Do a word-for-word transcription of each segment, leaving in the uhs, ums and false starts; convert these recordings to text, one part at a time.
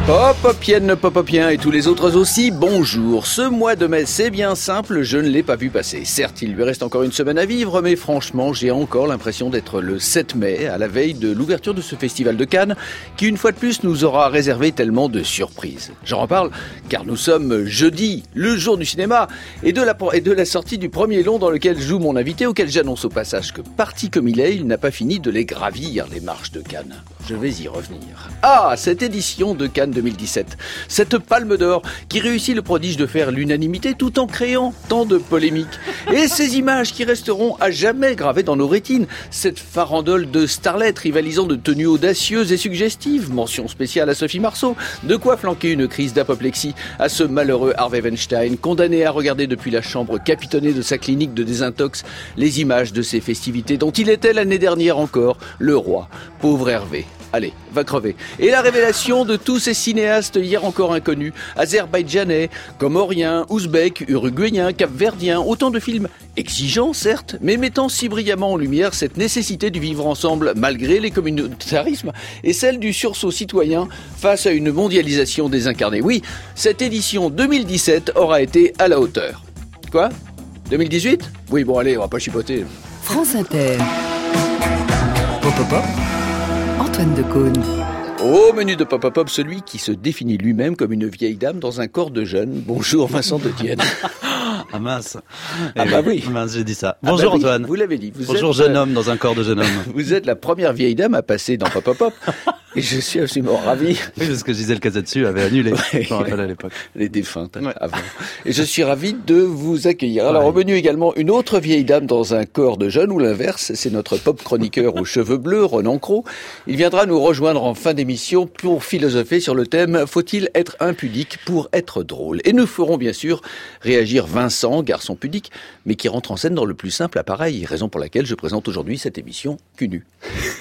Popopienne, popopien et tous les autres aussi, bonjour. Ce mois de mai, c'est bien simple, je ne l'ai pas vu passer. Certes, il lui reste encore une semaine à vivre, mais franchement, j'ai encore l'impression d'être le sept mai, à la veille de l'ouverture de ce festival de Cannes, qui une fois de plus nous aura réservé tellement de surprises. J'en reparle, car nous sommes jeudi, le jour du cinéma, et de la, et de la sortie du premier long dans lequel joue mon invité, auquel j'annonce au passage que, parti comme il est, il n'a pas fini de les gravir, les marches de Cannes. Je vais y revenir. Ah, cette édition de Cannes deux mille dix-sept. Cette palme d'or qui réussit le prodige de faire l'unanimité tout en créant tant de polémiques. Et ces images qui resteront à jamais gravées dans nos rétines. Cette farandole de starlettes rivalisant de tenues audacieuses et suggestives. Mention spéciale à Sophie Marceau. De quoi flanquer une crise d'apoplexie à ce malheureux Harvey Weinstein, condamné à regarder depuis la chambre capitonnée de sa clinique de désintox les images de ces festivités dont il était l'année dernière encore le roi. Pauvre Hervé. Allez, va crever. Et la révélation de tous ces cinéastes hier encore inconnus, azerbaïdjanais, comoriens, ouzbeks, uruguayens, capverdiens, autant de films exigeants certes, mais mettant si brillamment en lumière cette nécessité du vivre ensemble malgré les communautarismes et celle du sursaut citoyen face à une mondialisation désincarnée. Oui, cette édition deux mille dix-sept aura été à la hauteur. Quoi ? deux mille dix-huit ? Oui, bon allez, on va pas chipoter. France Inter. Pop, pop, pop. Antoine Decaune. Au menu de Pop Pop Pop, celui qui se définit lui-même comme une vieille dame dans un corps de jeune. Bonjour Vincent de Dienne. Ah mince. Ah bah oui. Mince, j'ai dit ça. Ah Bonjour bah oui, Antoine. Vous l'avez dit. Vous Bonjour êtes, jeune euh, homme dans un corps de jeune homme. Vous êtes la première vieille dame à passer dans Pop Pop Pop. Et je suis absolument ravi. Oui, parce que Gisèle Casatsu avait annulé. Ouais, je me rappelle à l'époque. Les défuntes, Ouais. avant. Et je suis ravi de vous accueillir. Alors, au menu également, une autre vieille dame dans un corps de jeune, ou l'inverse, c'est notre pop chroniqueur aux cheveux bleus, Ronan Cros. Il viendra nous rejoindre en fin d'émission pour philosopher sur le thème « Faut-il être impudique pour être drôle ?» Et nous ferons bien sûr réagir Vincent, garçon pudique, mais qui rentre en scène dans le plus simple appareil, raison pour laquelle je présente aujourd'hui cette émission cul nu.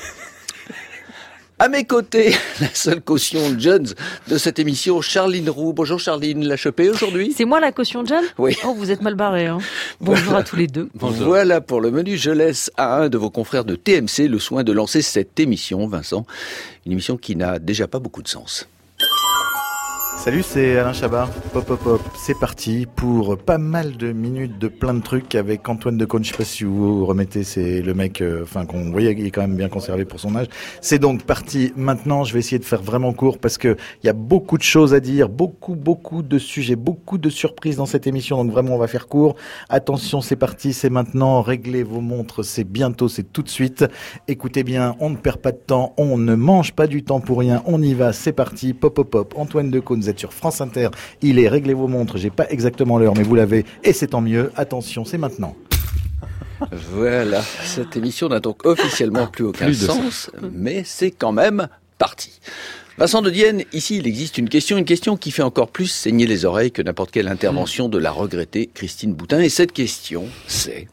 À mes côtés, la seule caution Jones de cette émission, Charline Roux. Bonjour Charline, l'a chopée aujourd'hui ? C'est moi la caution John ? Oui. Oh, vous êtes mal barrés. Hein. Bonjour Voilà. à tous les deux. Bonjour. Voilà pour le menu. Je laisse à un de vos confrères de T M C le soin de lancer cette émission, Vincent. Une émission qui n'a déjà pas beaucoup de sens. Salut, c'est Alain Chabat. Pop, pop, pop. C'est parti pour pas mal de minutes de plein de trucs avec Antoine Decaune. Je sais pas si vous remettez, c'est le mec, euh, enfin, qu'on voyait, il est quand même bien conservé pour son âge. C'est donc parti maintenant. Je vais essayer de faire vraiment court parce que il y a beaucoup de choses à dire, beaucoup, beaucoup de sujets, beaucoup de surprises dans cette émission. Donc vraiment, on va faire court. Attention, c'est parti, c'est maintenant. Réglez vos montres, c'est bientôt, c'est tout de suite. Écoutez bien, on ne perd pas de temps, on ne mange pas du temps pour rien. On y va, c'est parti. Pop, pop, pop. Antoine Decaune, vous êtes sur France Inter. Il est réglez vos montres. J'ai pas exactement l'heure, mais vous l'avez. Et c'est tant mieux. Attention, c'est maintenant. Voilà, cette émission n'a donc officiellement plus aucun Plus de sens, mais c'est quand même parti. Vincent de Dienne, ici il existe une question, une question qui fait encore plus saigner les oreilles que n'importe quelle intervention de la regrettée Christine Boutin. Et cette question, c'est...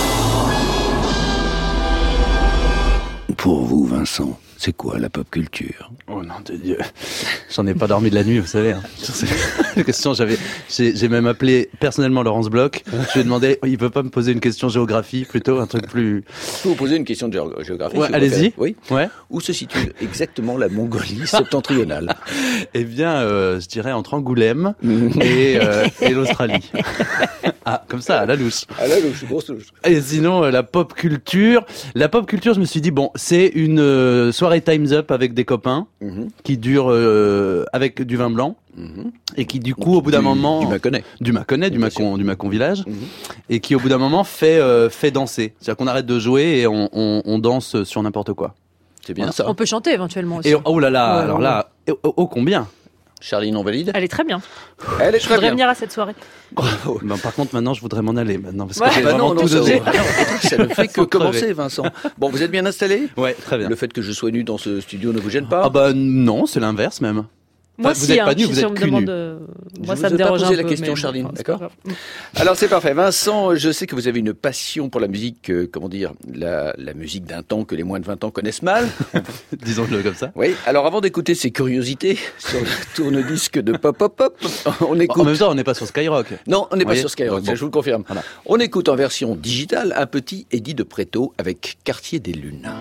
Pour vous, Vincent, c'est quoi la pop culture ? Oh non de Dieu. J'en ai pas dormi de la nuit, vous savez. Hein. La question, j'avais, j'ai, j'ai même appelé personnellement Laurence Bloch. Je lui ai demandé, il peut pas me poser une question géographie, plutôt un truc plus... Je peux vous poser une question de géo- géographie. Ouais, si vous allez-y. préférez. Oui. Ouais. Où se situe exactement la Mongolie septentrionale ? Eh bien, euh, je dirais entre Angoulême et, euh, et l'Australie. Ah, comme ça, à la louche. Ah là, je suis grosse louche. Et sinon, euh, la pop culture. La pop culture, je me suis dit, bon, c'est une euh, soirée Time's Up avec des copains Mhm. qui dure euh, avec du vin blanc Mhm. et qui, du coup, au bout d'un Du- moment... Du Mâconnais. Du Mâconnais, du Bien Mâcon, du Mâcon Village. Mhm. Et qui, au bout d'un moment, fait, euh, fait danser. C'est-à-dire qu'on arrête de jouer et on, on, on danse sur n'importe quoi. C'est bien ça. On peut chanter éventuellement aussi. Et oh là là, Ouais, alors ouais. là, oh, oh, oh, combien Charline, on valide ? Elle est très bien. Elle est Je très voudrais bien. venir à cette soirée. Bravo. Ben, par contre, maintenant, je voudrais m'en aller, maintenant, parce que Ouais. j'ai Bah vraiment non, non, tout ça, donné. ah non, ça ne fait que Faut commencer, crever. Vincent. Bon, vous êtes bien installé ? Ouais, très bien. Le fait que je sois nu dans ce studio ne vous gêne pas ? Ah bah non, c'est l'inverse même. Moi, vous si, êtes hein, pas nu, si- vous si êtes on me cul nu. demande, euh, Je moi, vous ça ai me pas dérange posé un la peu, question, mais- Charline, enfin, c'est pas d'accord grave. Alors c'est parfait. Vincent, je sais que vous avez une passion pour la musique, euh, comment dire, la, la musique d'un temps que les moins de vingt ans connaissent mal. Disons-le comme ça. Oui, alors avant d'écouter ces curiosités sur le tourne-disque de Pop Pop Pop, on écoute... En même temps, on n'est pas sur Skyrock. Non, on n'est pas Voyez sur Skyrock, Bon. ça, je vous le confirme. Voilà. On écoute en version digitale un petit Eddie de Préto avec Quartier des Lunes.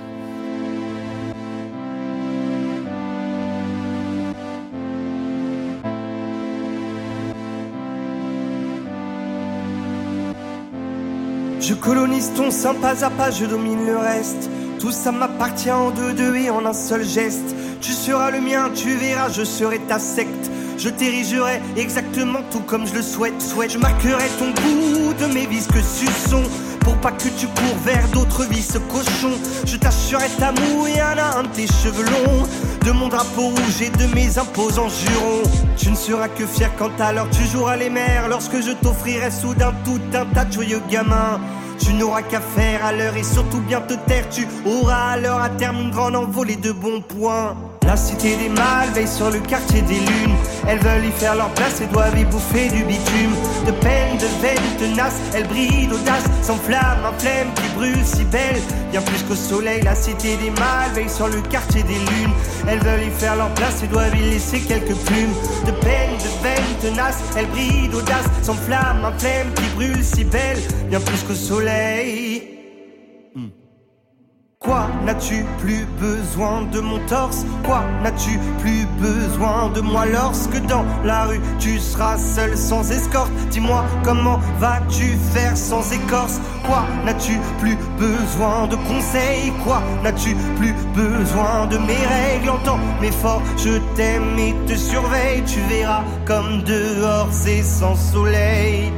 Je colonise ton sein pas à pas, je domine le reste. Tout ça m'appartient en deux deux et en un seul geste. Tu seras le mien, tu verras, je serai ta secte. Je t'érigerai exactement tout comme je le souhaite, souhaite. Je marquerai ton goût de mes visques suçons, pour pas que tu cours vers d'autres vices cochons. Je t'assurerai ta moue et un à un de tes cheveux longs, de mon drapeau rouge et de mes imposants jurons. Tu ne seras que fier quand alors tu joueras les mers, lorsque je t'offrirai soudain tout un tas de joyeux gamins. Tu n'auras qu'à faire à l'heure et surtout bien te taire. Tu auras alors à terme une grande envolée de bons points. La cité des mâles veille sur le quartier des lunes. Elles veulent y faire leur place et doivent y bouffer du bitume. De peine, de veine tenace, elles brillent d'audace, s'enflamment, un flemme qui brûle si belle, bien plus qu'au soleil. La cité des mâles veille sur le quartier des lunes. Elles veulent y faire leur place et doivent y laisser quelques plumes. De peine, de veine tenace, elles brillent d'audace, s'enflamment, un flemme qui brûle si belle, bien plus qu'au soleil. Mm. Quoi, n'as-tu plus besoin de mon torse? Quoi, n'as-tu plus besoin de moi lorsque dans la rue tu seras seul sans escorte? Dis-moi, comment vas-tu faire sans écorce? Quoi, n'as-tu plus besoin de conseils? Quoi, n'as-tu plus besoin de mes règles? Entends mes forts, je t'aime et te surveille. Tu verras comme dehors c'est sans soleil.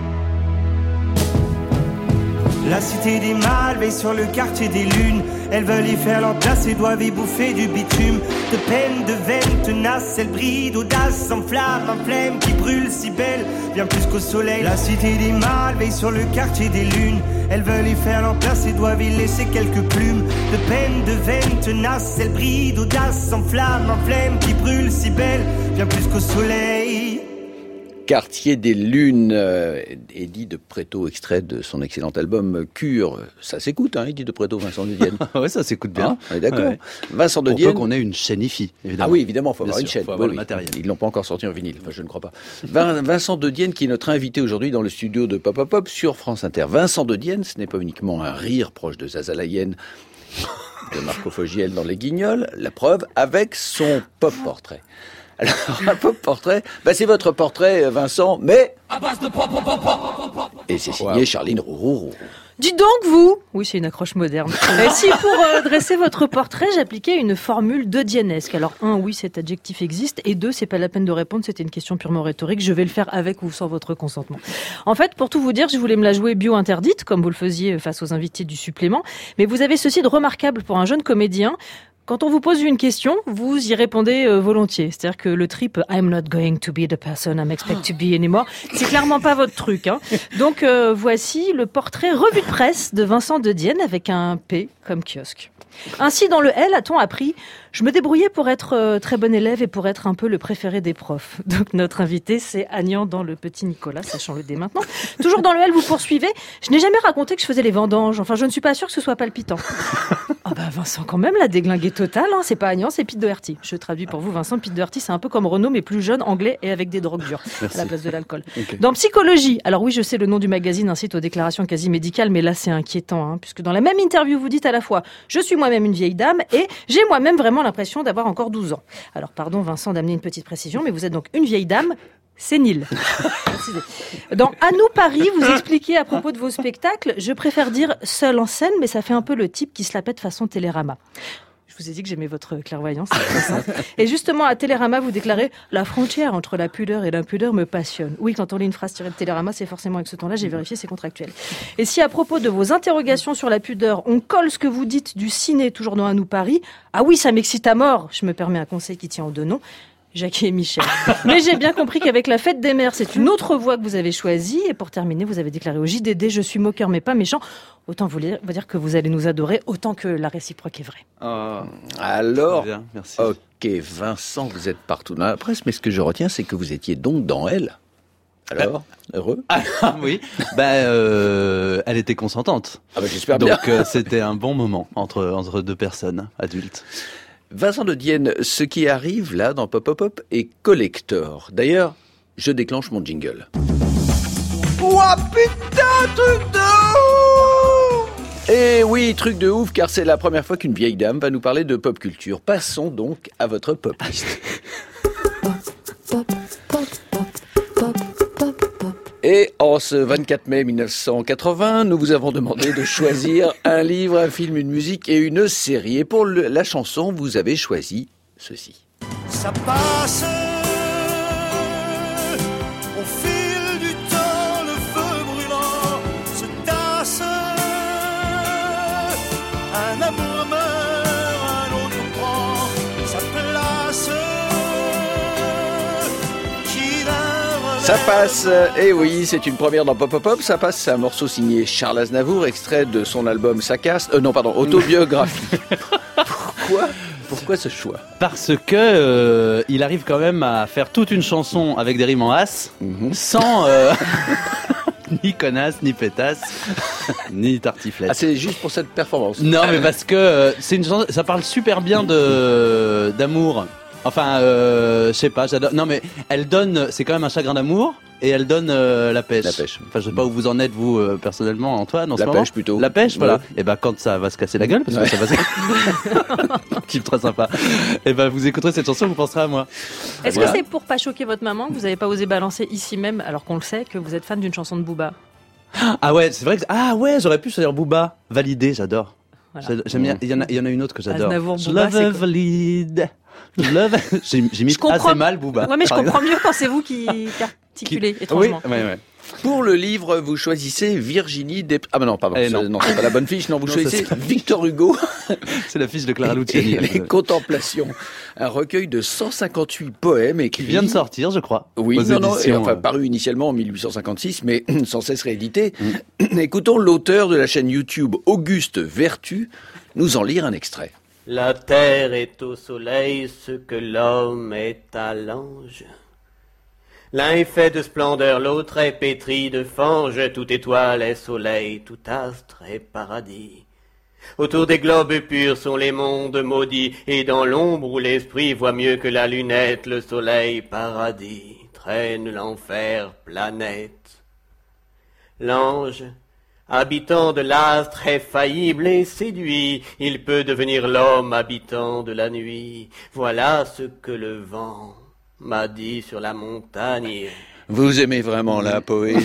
La cité des mâles veille sur le quartier des lunes. Elles veulent y faire leur place et doivent y bouffer du bitume. De peine, de veine tenace, elles brillent d'audace, s'enflamment, un flemme qui brûle si belle, bien plus qu'au soleil. La cité des mâles veille sur le quartier des lunes. Elles veulent y faire leur place et doivent y laisser quelques plumes. De peine, de veine tenace, elles brillent d'audace, s'enflamment, un flemme qui brûle si belle, bien plus qu'au soleil. Quartier des Lunes, euh, Eddie de Pretto, extrait de son excellent album Cure. Ça s'écoute, hein, Eddie de Pretto, Vincent de Dienne. Ouais, ça s'écoute bien. Hein, on est d'accord. Ouais. Vincent de Pour Dienne. peu qu'on ait une chaîne hi-fi, évidemment. Ah oui, évidemment, il faut Bien avoir sûr, une chaîne. faut avoir Oui, le oui. matériel. Ils l'ont pas encore sorti en vinyle, enfin, je ne crois pas. Vin- Vincent de Dienne, qui est notre invité aujourd'hui dans le studio de Pop Pop Pop sur France Inter. Vincent de Dienne, ce n'est pas uniquement un rire proche de Zaza Layenne, de Marco Fogiel dans Les Guignols, la preuve avec son pop-portrait. Alors, un pop-portrait, bah, c'est votre portrait, Vincent, mais... Et c'est signé wow. Charline Roux. Dites donc, vous! Oui, c'est une accroche moderne. Et si pour euh, dresser votre portrait, j'appliquais une formule de diennesque. Alors, un, oui, cet adjectif existe. Et deux, c'est pas la peine de répondre, c'était une question purement rhétorique. Je vais le faire avec ou sans votre consentement. En fait, pour tout vous dire, je voulais me la jouer bio-interdite, comme vous le faisiez face aux invités du supplément. Mais vous avez ceci de remarquable pour un jeune comédien. Quand on vous pose une question, vous y répondez euh, volontiers. C'est-à-dire que le trip « I'm not going to be the person I'm expect to be anymore », c'est clairement pas votre truc. Hein. Donc euh, voici le portrait revue de presse de Vincent de Dienne avec un P comme kiosque. Ainsi, dans le L, a-t-on appris « Je me débrouillais pour être euh, très bon élève et pour être un peu le préféré des profs ». Donc notre invité, c'est Agnan dans Le Petit Nicolas, sachons-le dès maintenant. Toujours dans le L, vous poursuivez « Je n'ai jamais raconté que je faisais les vendanges. Enfin, je ne suis pas sûre que ce soit palpitant. » Ah bah Vincent, quand même, la déglinguée totale, hein. C'est pas Agnan, c'est Pete Doherty. Je traduis pour vous, Vincent. Pete Doherty, c'est un peu comme Renaud, mais plus jeune, anglais et avec des drogues dures. Merci. À la place de l'alcool. Okay. Dans Psychologie, alors oui, je sais, le nom du magazine incite aux déclarations quasi médicales, mais là, c'est inquiétant, hein, puisque dans la même interview, vous dites à la fois « Je suis moi-même une vieille dame et j'ai moi-même vraiment l'impression d'avoir encore douze ans. » Alors, pardon, Vincent, d'amener une petite précision, mais vous êtes donc une vieille dame sénile. Dans À nous Paris, vous expliquez à propos de vos spectacles, je préfère dire seul en scène, mais ça fait un peu le type qui se la pète façon Télérama. Je vous ai dit que j'aimais votre clairvoyance, c'est très simple. Et justement, à Télérama, vous déclarez « La frontière entre la pudeur et l'impudeur me passionne ». Oui, quand on lit une phrase tirée de Télérama, c'est forcément avec ce ton-là, j'ai vérifié, c'est contractuel. Et si à propos de vos interrogations sur la pudeur, on colle ce que vous dites du ciné, toujours dans À nous Paris, ah oui, ça m'excite à mort, je me permets un conseil qui tient aux deux noms, Jackie et Michel. Mais j'ai bien compris qu'avec La Fête des Mères, c'est une autre voie que vous avez choisie. Et pour terminer, vous avez déclaré au J D D « Je suis moqueur mais pas méchant ». Autant vous dire que vous allez nous adorer, autant que la réciproque est vraie. Oh. Alors, bien, merci. Ok, Vincent, vous êtes partout dans la presse, mais ce que je retiens, c'est que vous étiez donc dans Elle. Alors, bah, heureux ah, oui, bah, euh, elle était consentante. Ah bah, j'espère donc, bien. Donc euh, c'était un bon moment entre, entre deux personnes adultes. Vincent de Dienne, ce qui arrive là dans Pop Pop Pop est collector. D'ailleurs, je déclenche mon jingle. Ouah putain, truc de ouf! Eh oui, truc de ouf, car c'est la première fois qu'une vieille dame va nous parler de pop culture. Passons donc à votre pop list. Et en ce vingt-quatre mai mille neuf cent quatre-vingts, nous vous avons demandé de choisir un livre, un film, une musique et une série. Et pour le, la chanson, vous avez choisi ceci. Ça passe au fil du temps, le feu brûlant se tasse. Un amour meurt, un autre prend sa place. Qui va Ça passe, et oui, c'est une première dans Pop Pop Pop. Ça passe, c'est un morceau signé Charles Aznavour, extrait de son album Ça casse. Euh, non, pardon, autobiographie. Pourquoi Pourquoi ce choix? Parce que euh, il arrive quand même à faire toute une chanson avec des rimes en as, mm-hmm. sans euh, ni connasse, ni pétasse, ni tartiflette. Ah, c'est juste pour cette performance? Non, mais parce que euh, c'est une chanson, ça parle super bien de d'amour. Enfin, euh, je sais pas, j'adore. Non, mais elle donne, c'est quand même un chagrin d'amour, et elle donne euh, la pêche. La pêche. Enfin, je sais pas où vous en êtes, vous, euh, personnellement, Antoine, en la ce moment. La pêche, plutôt. La pêche, voilà. Ouais. Et ben, quand ça va se casser la gueule, parce que ouais. ça va se... Type très sympa. Et ben, vous écouterez cette chanson, vous penserez à moi. Est-ce voilà. que c'est pour pas choquer votre maman que vous avez pas osé balancer ici même, alors qu'on le sait, que vous êtes fan d'une chanson de Booba? Ah ouais, c'est vrai que... Ah ouais, j'aurais pu choisir Booba. Validé, j'adore. Voilà. J'aime bien. Il y en a, il y en a une autre que j'adore. Aznavour, Booba, je love valide. Love. J'ai, j'ai mis assez mal Booba. Ouais, mais je comprends mieux quand c'est vous qui articulez qui... étrangement. Oui, ouais, ouais. Pour le livre, vous choisissez Virginie Despentes. Ah ben non, pardon, eh c'est, non. non, c'est pas la bonne fiche. Non, vous non, choisissez Victor Hugo. C'est la fiche de Clara Luciani. Les Contemplations, un recueil de cent cinquante-huit poèmes écrits. Qui vient de sortir, je crois. Oui, aux non, non, éditions, et enfin euh... paru initialement en mille huit cent cinquante-six, mais sans cesse réédité. Mm. Écoutons l'auteur de la chaîne YouTube Auguste Vertu nous en lire un extrait. La terre est au soleil ce que l'homme est à l'ange. L'un est fait de splendeur, l'autre est pétri de fange. Toute étoile est soleil, tout astre est paradis. Autour des globes purs sont les mondes maudits, et dans l'ombre où l'esprit voit mieux que la lunette, le soleil paradis traîne l'enfer planète. L'ange, habitant de l'astre, est faillible et séduit. Il peut devenir l'homme habitant de la nuit. Voilà ce que le vent m'a dit sur la montagne. Vous aimez vraiment la poésie,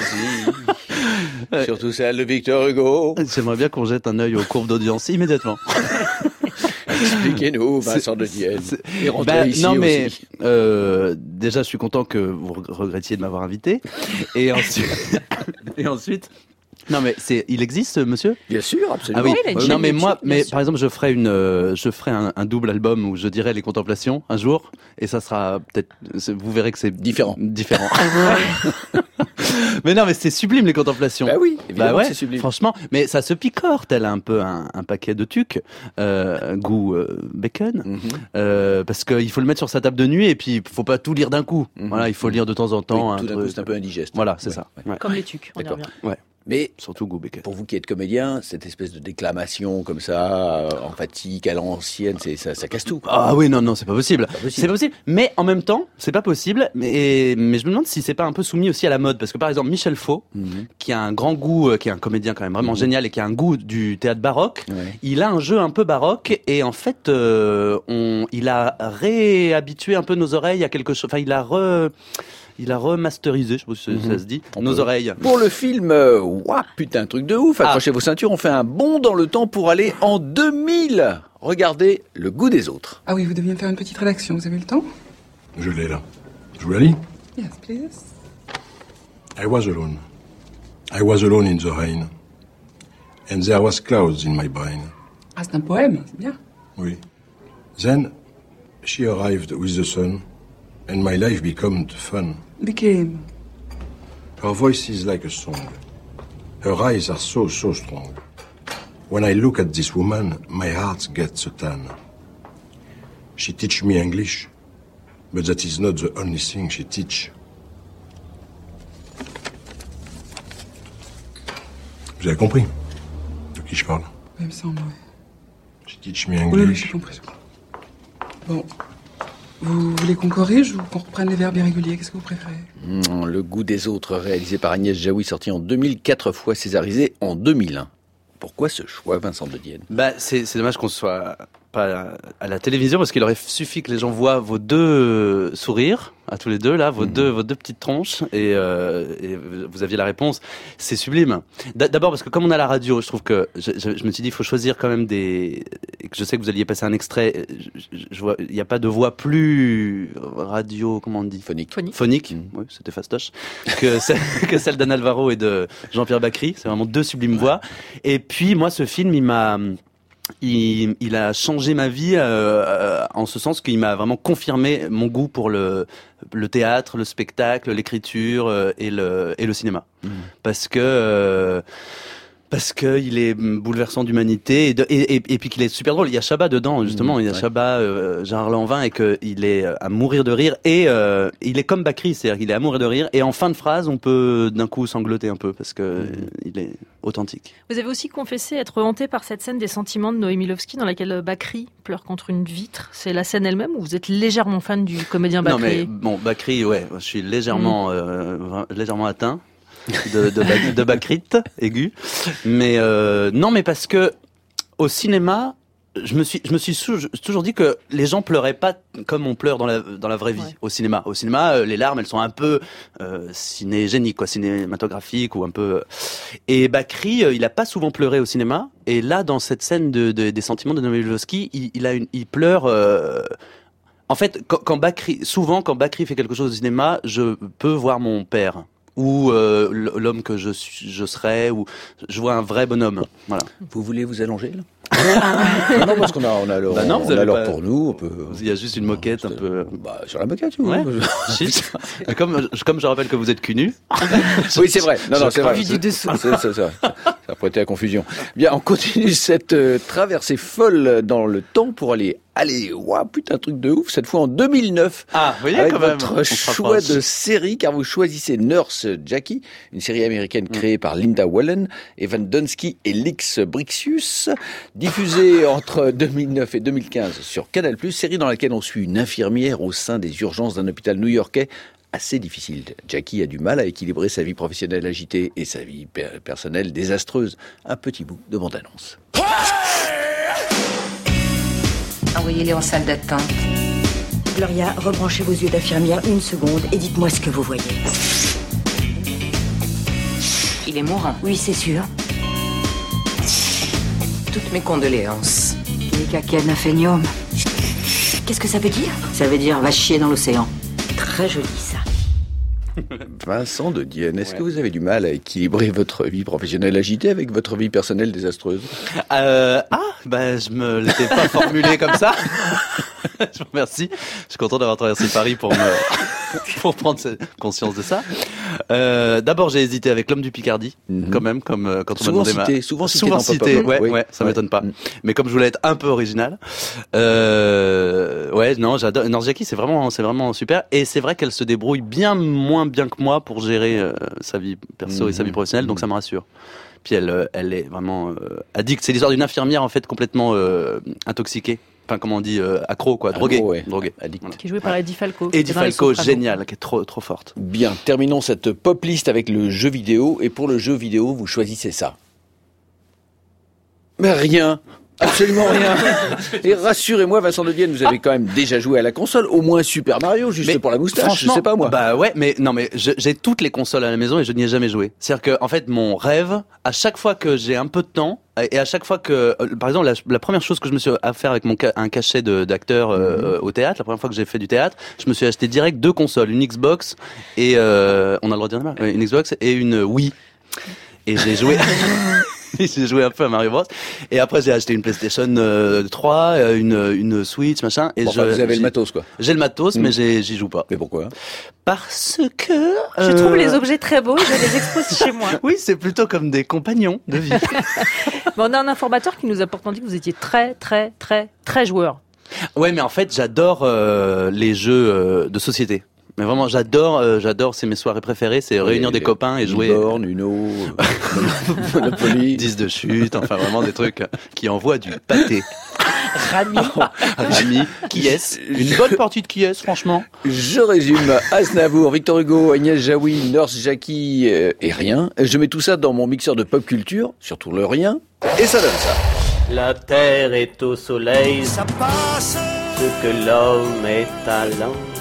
surtout celle de Victor Hugo. J'aimerais bien qu'on jette un œil aux courbes d'audience immédiatement. Expliquez-nous, Vincent de Dienne. Et rentrez bah, ici non mais aussi. Euh, déjà, je suis content que vous regrettiez de m'avoir invité. Et ensuite, et ensuite. Non mais c'est, il existe, monsieur? Bien sûr, absolument. Ah oui. Oui, il a une non mais YouTube, moi, mais sûr. par exemple, je ferai une, euh, je ferai un, un double album où je dirai les Contemplations un jour, et ça sera peut-être, vous verrez que c'est différent. Différent. Mais non, mais c'est sublime les Contemplations. Bah oui, évidemment bah ouais, c'est sublime. Franchement, mais ça se picore tel un peu un, un paquet de tucs, euh, goût euh, bacon, Mm-hmm. euh, parce qu'il faut le mettre sur sa table de nuit et puis il faut pas tout lire d'un coup. Mm-hmm. Voilà, il faut lire de temps en temps. Oui, tout d'un truc. coup, c'est un peu indigeste. Voilà, c'est ouais. ça. Ouais. Ouais. Comme les tucs, on y D'accord. revient. Ouais. Mais surtout goût bacon. pour vous qui êtes comédien, cette espèce de déclamation comme ça, euh, emphatique, à l'ancienne, c'est, ça, ça casse tout. Ah oui, non, non, c'est pas possible. Pas possible. C'est pas possible. Mais en même temps, c'est pas possible. Mais, mais je me demande si c'est pas un peu soumis aussi à la mode. Parce que par exemple, Michel Faux, Mm-hmm. qui a un grand goût, euh, qui est un comédien quand même vraiment Mm-hmm. génial et qui a un goût du théâtre baroque, Ouais. il a un jeu un peu baroque. Et en fait, euh, on, il a réhabitué un peu nos oreilles à quelque chose. Enfin, il a re... Il a remasterisé, je sais pas si Mm-hmm. ça se dit, On nos peut. oreilles. Pour le film, euh, ouah, putain, truc de ouf, accrochez vos ceintures, on fait un bond dans le temps pour aller en deux mille. Regardez Le goût des autres. Ah oui, vous deviez me faire une petite rédaction, vous avez le temps? Je l'ai là. Je vous la lis. Yes, please. I was alone. I was alone in the rain. And there was clouds in my brain. Ah, c'est un poème, c'est bien. Oui. Then she arrived with the sun, and my life became fun. Became. Her voice is like a song. Her eyes are so, so strong. When I look at this woman, my heart gets a tan. She teach me English, but that is not the only thing she teach. Vous avez compris de qui je parle? Oui, il me semble, oui. She teach me Oui, oui, English. j'ai compris. Bon. Vous voulez qu'on corrige ou qu'on reprenne les verbes irréguliers? Qu'est-ce que vous préférez? Mmh, Le goût des autres, réalisé par Agnès Jaoui, sorti en deux mille quatre, fois césarisé en deux mille un. Pourquoi ce choix, Vincent de Dienne? Bah, c'est, c'est dommage qu'on soit pas à la télévision parce qu'il aurait suffi que les gens voient vos deux sourires à tous les deux là, vos Mmh. deux, vos deux petites tronches, et, euh, et vous aviez la réponse. C'est sublime. D- D'abord parce que comme on a la radio, je trouve que je, je, je me suis dit, il faut choisir quand même des. Et que je sais que vous alliez passer un extrait. Je, je, je vois, il n'y a pas de voix plus radio, comment on dit, Phonique. Phonique. phonique. Mmh. Oui, c'était fastoche. Que celle, que celle d'Anne Alvaro et de Jean-Pierre Bacry. C'est vraiment deux sublimes voix. Et puis moi, ce film, il m'a. Il, il a changé ma vie euh, en ce sens qu'il m'a vraiment confirmé mon goût pour le, le théâtre, le spectacle, l'écriture euh, et, le, et le cinéma. Mmh. Parce que... Euh, Parce que il est bouleversant d'humanité et, de, et, et, et puis qu'il est super drôle. Il y a Chabat dedans, justement. Mmh, il y a ouais. Chabat, euh, Gérard Lanvin, et qu'il est à mourir de rire. Et euh, il est comme Bacry, c'est-à-dire qu'il est à mourir de rire. Et en fin de phrase, on peut d'un coup sangloter un peu parce que mmh. il est authentique. Vous avez aussi confessé être hanté par cette scène des sentiments de Noémie Lovski dans laquelle Bacry pleure contre une vitre. C'est la scène elle-même ou vous êtes légèrement fan du comédien Bacry? Non mais bon, Bacry, ouais, je suis légèrement, mmh. euh, légèrement atteint. de, de, de, de bacrite aiguë, mais euh, non, mais parce que au cinéma, je me suis, je me suis sou- toujours dit que les gens pleuraient pas comme on pleure dans la dans la vraie vie ouais. au cinéma. Au cinéma, euh, les larmes, elles sont un peu euh, cinégéniques, quoi, cinématographiques ou un peu. Et Bacry, euh, il a pas souvent pleuré au cinéma. Et là, dans cette scène de, de des sentiments de Noémie Lovski, il, il a une, il pleure. Euh, en fait, quand, quand Bacry, souvent, quand Bacry fait quelque chose au cinéma, je peux voir mon père. Ou euh, l'homme que je suis, je serais, ou je vois un vrai bonhomme. Voilà. Vous voulez vous allonger là? Non, parce qu'on a, on a l'heure, bah non, on a l'heure pas... pour nous. On peut... Il y a juste une moquette un peu. Bah, sur la moquette, oui. Ouais. comme, comme je rappelle que vous êtes cul nu. Oui, c'est vrai. Non, non, c'est vrai. Du dessous. C'est, c'est, c'est vrai. Ça a prêté à confusion. Bien, on continue cette euh, traversée folle dans le temps pour aller. Allez, waouh, putain, truc de ouf, cette fois en deux mille neuf. Ah, vous voyez, avec quand même. Votre choix de série, car vous choisissez Nurse Jackie, une série américaine créée mmh. par Linda Wellen, Evan Dunsky et Lix Brixius, diffusée entre deux mille neuf et deux mille quinze sur Canal plus, série dans laquelle on suit une infirmière au sein des urgences d'un hôpital new-yorkais assez difficile. Jackie a du mal à équilibrer sa vie professionnelle agitée et sa vie per- personnelle désastreuse. Un petit bout de bande-annonce. Envoyez-les en salle d'attente. Gloria, rebranchez vos yeux d'infirmière une seconde et dites-moi ce que vous voyez. Il est mourant. Oui, c'est sûr. Toutes mes condoléances. Décacénophénium. Qu'est-ce que ça veut dire? Ça veut dire va chier dans l'océan. Très joli, ça. Vincent de Dienne, est-ce ouais. que vous avez du mal à équilibrer votre vie professionnelle agitée avec votre vie personnelle désastreuse? euh, Ah, bah je me l'étais pas formulé comme ça. Je vous remercie. Je suis content d'avoir traversé Paris pour me pour prendre conscience de ça. Euh, d'abord, j'ai hésité avec L'Homme du Picardie, mm-hmm. quand même, comme euh, quand on souvent m'a demandé cité, ma... souvent cité, souvent cité. Ouais, oui. ouais, ça ouais. m'étonne pas. Mm. Mais comme je voulais être un peu original, euh, ouais, non, j'adore. Nurse Jackie, c'est vraiment, c'est vraiment super. Et c'est vrai qu'elle se débrouille bien moins bien que moi pour gérer euh, sa vie perso mm-hmm. et sa vie professionnelle, donc ça me rassure. Puis elle, elle est vraiment euh, addicte. C'est l'histoire d'une infirmière en fait complètement euh, intoxiquée. Enfin, comment on dit, euh, accro, quoi, drogué. Ouais. drogué. Addict. Qui est joué par Eddie Falco. Eddie Falco, génial, qui est trop, trop forte. Bien, terminons cette pop list avec le jeu vidéo. Et pour le jeu vidéo, vous choisissez ça. Mais rien. Absolument rien. Et rassurez-moi, Vincent de Dienne, vous avez quand même déjà joué à la console, au moins Super Mario, juste mais pour la moustache, je sais pas moi. Bah ouais, mais non, mais je, j'ai toutes les consoles à la maison et je n'y ai jamais joué. C'est-à-dire que, en fait, mon rêve, à chaque fois que j'ai un peu de temps, et à chaque fois que, euh, par exemple, la, la première chose que je me suis à faire avec mon ca- un cachet de, d'acteur euh, mmh. au théâtre, la première fois que j'ai fait du théâtre, je me suis acheté direct deux consoles, une Xbox et euh, on a le droit de dire ouais, une Xbox et une Wii. Et j'ai joué. J'ai joué un peu à Mario Bros. Et après, j'ai acheté une PlayStation euh, trois, une, une Switch, machin. Et bon, je, enfin, vous avez le matos, quoi. J'ai le matos, mmh. mais j'ai, j'y joue pas. Mais pourquoi? Parce que... Euh... Je trouve les objets très beaux et je les expose chez moi. Oui, c'est plutôt comme des compagnons de vie. Mais on a un informateur qui nous a pourtant dit que vous étiez très, très, très, très joueur. Ouais, mais en fait, j'adore euh, les jeux euh, de société. Mais vraiment, j'adore, euh, j'adore, c'est mes soirées préférées, c'est oui, réunir des copains et jouer. Born, Uno, Monopoly, dix de chute, enfin vraiment des trucs qui envoient du pâté. Rami. Rami, qui est une bonne partie de qui est, franchement. Je résume, Aznavour, Victor Hugo, Agnès Jaoui, Nurse Jackie euh, et rien. Je mets tout ça dans mon mixeur de pop culture, surtout le rien, et ça donne ça. La terre est au soleil, Ça passe. ce que l'homme est à l'ange.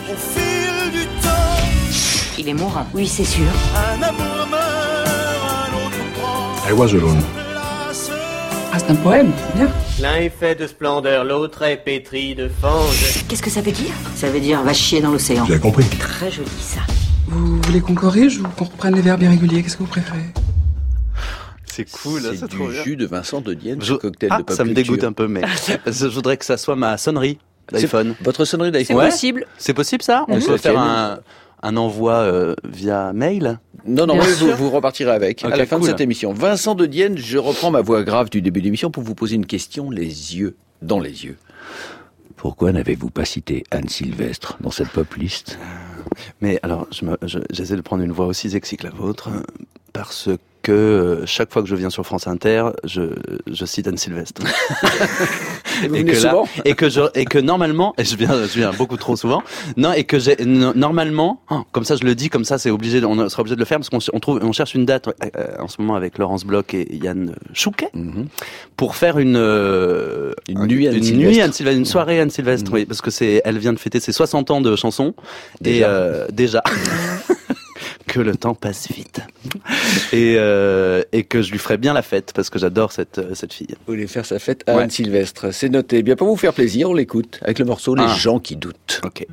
au fil du temps. Il est mourant. Oui, c'est sûr. Un amour meurt, un autre prend. I was alone. Ah, c'est un poème, c'est bien. L'un est fait de splendeur, l'autre est pétri de fange. Qu'est-ce que ça veut dire? Ça veut dire va chier dans l'océan. Vous avez compris? Très joli, ça. Vous voulez qu'on corrige ou qu'on reprenne les verbes irréguliers? Qu'est-ce que vous préférez? C'est cool, c'est, c'est du trop bien. jus de Vincent de Dienne, Je... ce cocktail ah, de pop ça me culture. dégoûte un peu, mais je voudrais que ça soit ma sonnerie d'iPhone. C'est votre sonnerie d'iPhone. C'est Ouais. possible. C'est possible ça? On Mhm. peut faire Laquelle un, un envoi euh, via mail? Non, non, Bien oui, vous, sûr. vous repartirez avec Ok, à la fin cool. de cette émission. Vincent de Dienne, je reprends ma voix grave du début de l'émission pour vous poser une question, les yeux dans les yeux. Pourquoi n'avez-vous pas cité Anne Sylvestre dans cette pop list? Mais alors, je me, je, j'essaie de prendre une voix aussi sexy que la vôtre, euh, parce que euh, chaque fois que je viens sur France Inter, je, je cite Anne Sylvestre. Et vous et venez que là, souvent et que je, et que normalement, et je viens, je viens beaucoup trop souvent. Non, et que j'ai no- normalement, oh, comme ça je le dis, comme ça c'est obligé, on sera obligé de le faire parce qu'on on trouve, on cherche une date euh, en ce moment avec Laurence Bloch et Yann Chouquet Mhm. pour faire une euh, Une nuit Anne une Sylvestre. nuit Anne Sylvestre, une soirée Anne Sylvestre, Mhm. oui, parce que c'est, elle vient de fêter ses soixante ans de chansons et Déjà. euh, déjà. Que le temps passe vite et euh, et que je lui ferai bien la fête parce que j'adore cette cette fille. Vous voulez faire sa fête à Ouais. Anne Sylvestre. C'est noté. Bien, pour vous faire plaisir, on l'écoute avec le morceau Les Ah. gens qui doutent. Ok.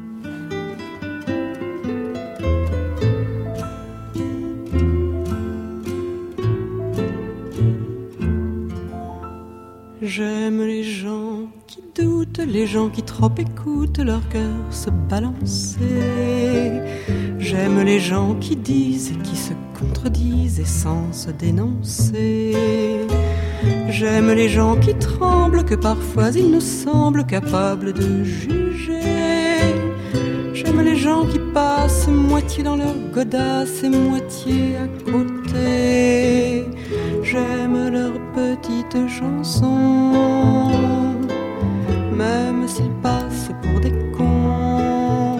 J'aime les gens qui doutent, les gens qui trop écoutent leur cœur se balancer. J'aime les gens qui disent et qui se contredisent et sans se dénoncer. J'aime les gens qui tremblent, que parfois ils nous semblent capables de juger. J'aime les gens qui passent moitié dans leur godasse et moitié à côté. J'aime leurs petites chansons, même s'ils passent pour des cons.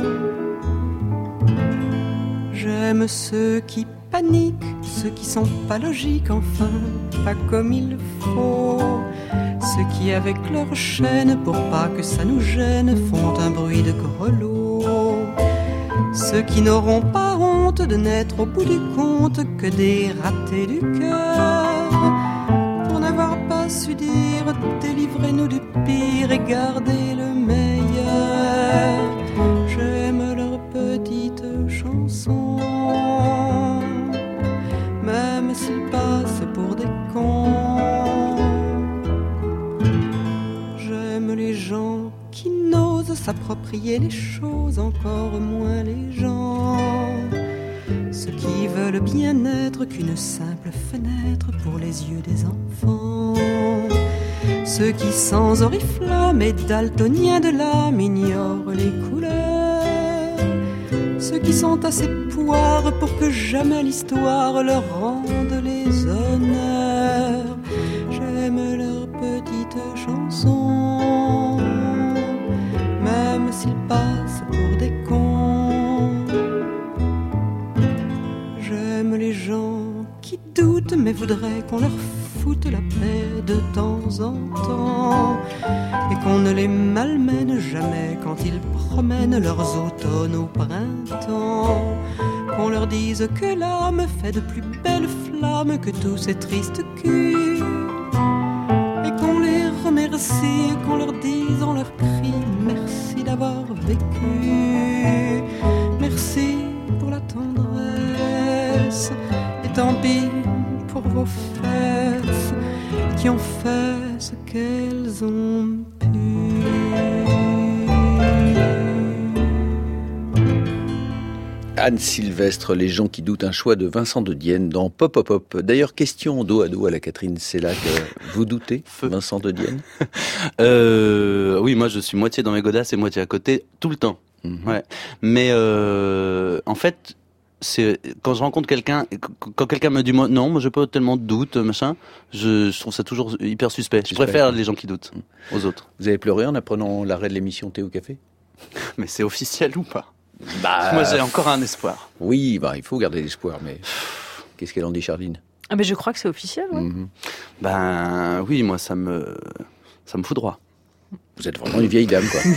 J'aime ceux qui paniquent, ceux qui sont pas logiques, enfin, pas comme il faut. Ceux qui, avec leur chaîne, pour pas que ça nous gêne, font un bruit de grelot. Ceux qui n'auront pas honte de n'être au bout du compte que des ratés du cœur. Pour n'avoir pas su dire, délivrez-nous du pire et gardez le meilleur. J'aime leurs petites chansons, même s'ils passent pour des cons. J'aime les gens qui n'osent s'approprier les choses, encore moins les gens. Ceux qui veulent bien être qu'une simple fenêtre pour les yeux des enfants. Ceux qui sans oriflamme et daltoniens de l'âme ignorent les couleurs. Ceux qui sont assez poires pour que jamais l'histoire leur rende les honneurs. J'aime leurs petites chansons, même s'ils passent pour des cons. J'aime les gens qui doutent mais voudraient qu'on leur foute la paix de temps en temps et qu'on ne les malmène jamais quand ils promènent leurs automnes au printemps. Qu'on leur dise que l'âme fait de plus belles flammes que tous ces tristes culs et qu'on les remercie et qu'on leur dise en leur cri merci d'avoir vécu, merci pour la tendresse et tant pis pour vos fesses qui ont fait ce qu'elles ont pu. Anne Sylvestre, Les gens qui doutent, un choix de Vincent de Dienne dans Pop Pop Pop. D'ailleurs, question dos à dos à la Catherine Sellac. Vous doutez, Vincent de Dienne? euh, Oui, moi je suis moitié dans mes godasses et moitié à côté tout le temps. Mm-hmm. Ouais. Mais euh, en fait, c'est quand je rencontre quelqu'un, quand quelqu'un me dit moi, non, moi j'ai pas tellement de doutes, machin, je, je trouve ça toujours hyper suspect. suspect. Je préfère les gens qui doutent aux autres. Vous avez pleuré en apprenant l'arrêt de l'émission Thé au café? Mais c'est officiel ou pas? Bah, moi j'ai encore un espoir. Oui, bah il faut garder l'espoir, mais qu'est-ce qu'elle en dit, Charline? Ah ben je crois que c'est officiel. Ouais. Mm-hmm. Ben oui, moi ça me ça me fout droit. Vous êtes vraiment une vieille dame, quoi.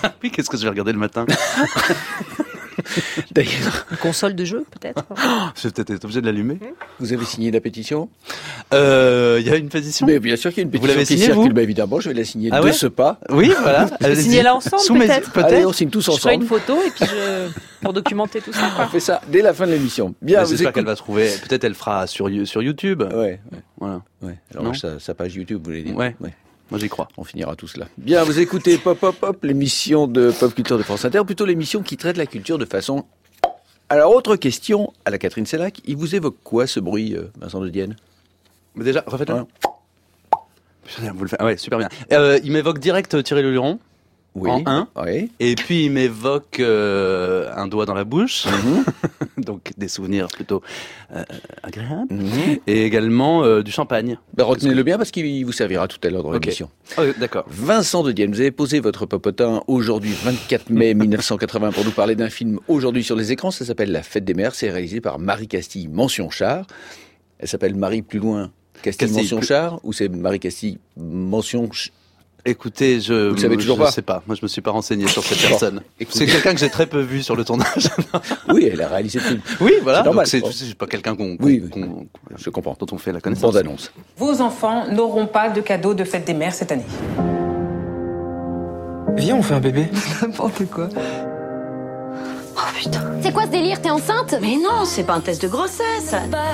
Oui, qu'est-ce que je vais regarder le matin? D'ailleurs, Une console de jeu, peut-être. Je vais peut-être être obligé de l'allumer. vous avez signé la pétition? Euh, il y a une pétition? Mais bien sûr qu'il y a une pétition l'avez qui signée, circule. vous Bah, évidemment, je vais la signer Ah de ouais ce pas. Oui, voilà. Allez-y. Signez-la ensemble, Sous mes- peut-être. Allez, on signe tous Je ferai une ensemble. photo et puis je... pour documenter tout ça. On quoi. fait ça dès la fin de l'émission. Bien, Mais vous J'espère écoutez- qu'elle va trouver. Peut-être elle fera sur, You- sur YouTube. Ouais, ouais, Voilà. ouais. Alors, Non sa, sa page YouTube, vous voulez dire? Ouais. Moi, j'y crois. On finira tous là. Bien, vous écoutez Pop Pop Pop, l'émission de Pop Culture de France Inter, plutôt l'émission qui traite la culture de façon... Alors, autre question à la Catherine Sellac. Il vous évoque quoi, ce bruit, euh, Vincent de Dienne? Mais déjà, refaites-le. Ouais. Putain, vous le faites. Ah ouais, super bien. Euh, il m'évoque direct Thierry Le Luron. Oui. En un. Oui. Et puis il m'évoque euh, un doigt dans la bouche, Mhm. donc des souvenirs plutôt euh, agréables, Mhm. et également euh, du champagne. Ben, retenez-le bien parce qu'il vous servira tout à l'heure dans Ok. l'émission. Oh, d'accord. Vincent de Dienne, vous avez posé votre popotin aujourd'hui, vingt-quatre mai mille neuf cent quatre-vingts, pour nous parler d'un film aujourd'hui sur les écrans. Ça s'appelle La Fête des Mères. C'est réalisé par Marie Castille Mention-Char. Elle s'appelle Marie plus loin Castille Castille, Mention-Char ou c'est Marie Castille Mention Écoutez, je Vous le savez toujours je pas sais pas. Moi, je me suis pas renseigné sur cette Bon, personne. écoutez. C'est quelqu'un que j'ai très peu vu sur le tournage. Oui, elle a réalisé le film. Oui, voilà. C'est normal. Donc, C'est Bon. c'est pas quelqu'un qu'on, Oui, oui. qu'on- Je comprends. dont on fait la connaissance. Bande annonce. Vos enfants n'auront pas de cadeau de fête des mères cette année. Viens, on fait un bébé. N'importe quoi. Oh putain. C'est quoi ce délire? T'es enceinte? Mais non, c'est pas un test de grossesse.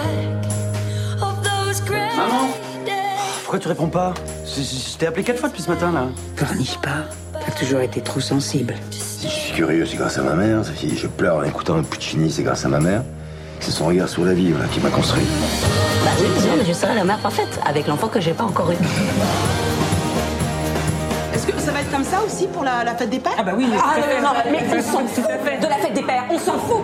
Maman, pourquoi tu réponds pas? Je, je- je t'ai appelé quatre fois depuis ce matin là. Corniche pas. T'as toujours été trop sensible. Si je suis curieux, c'est grâce à ma mère. Si je pleure en écoutant un Puccini, c'est grâce à ma mère. C'est son regard sur la vie voilà, qui m'a construit. Bah oui, non, mais je serai la mère parfaite, avec l'enfant que j'ai pas encore eu. Est-ce que ça va être comme ça aussi pour la, la fête des pères? Ah bah oui. Ah non, non, mais on s'en fout de la fête des pères, on s'en fout.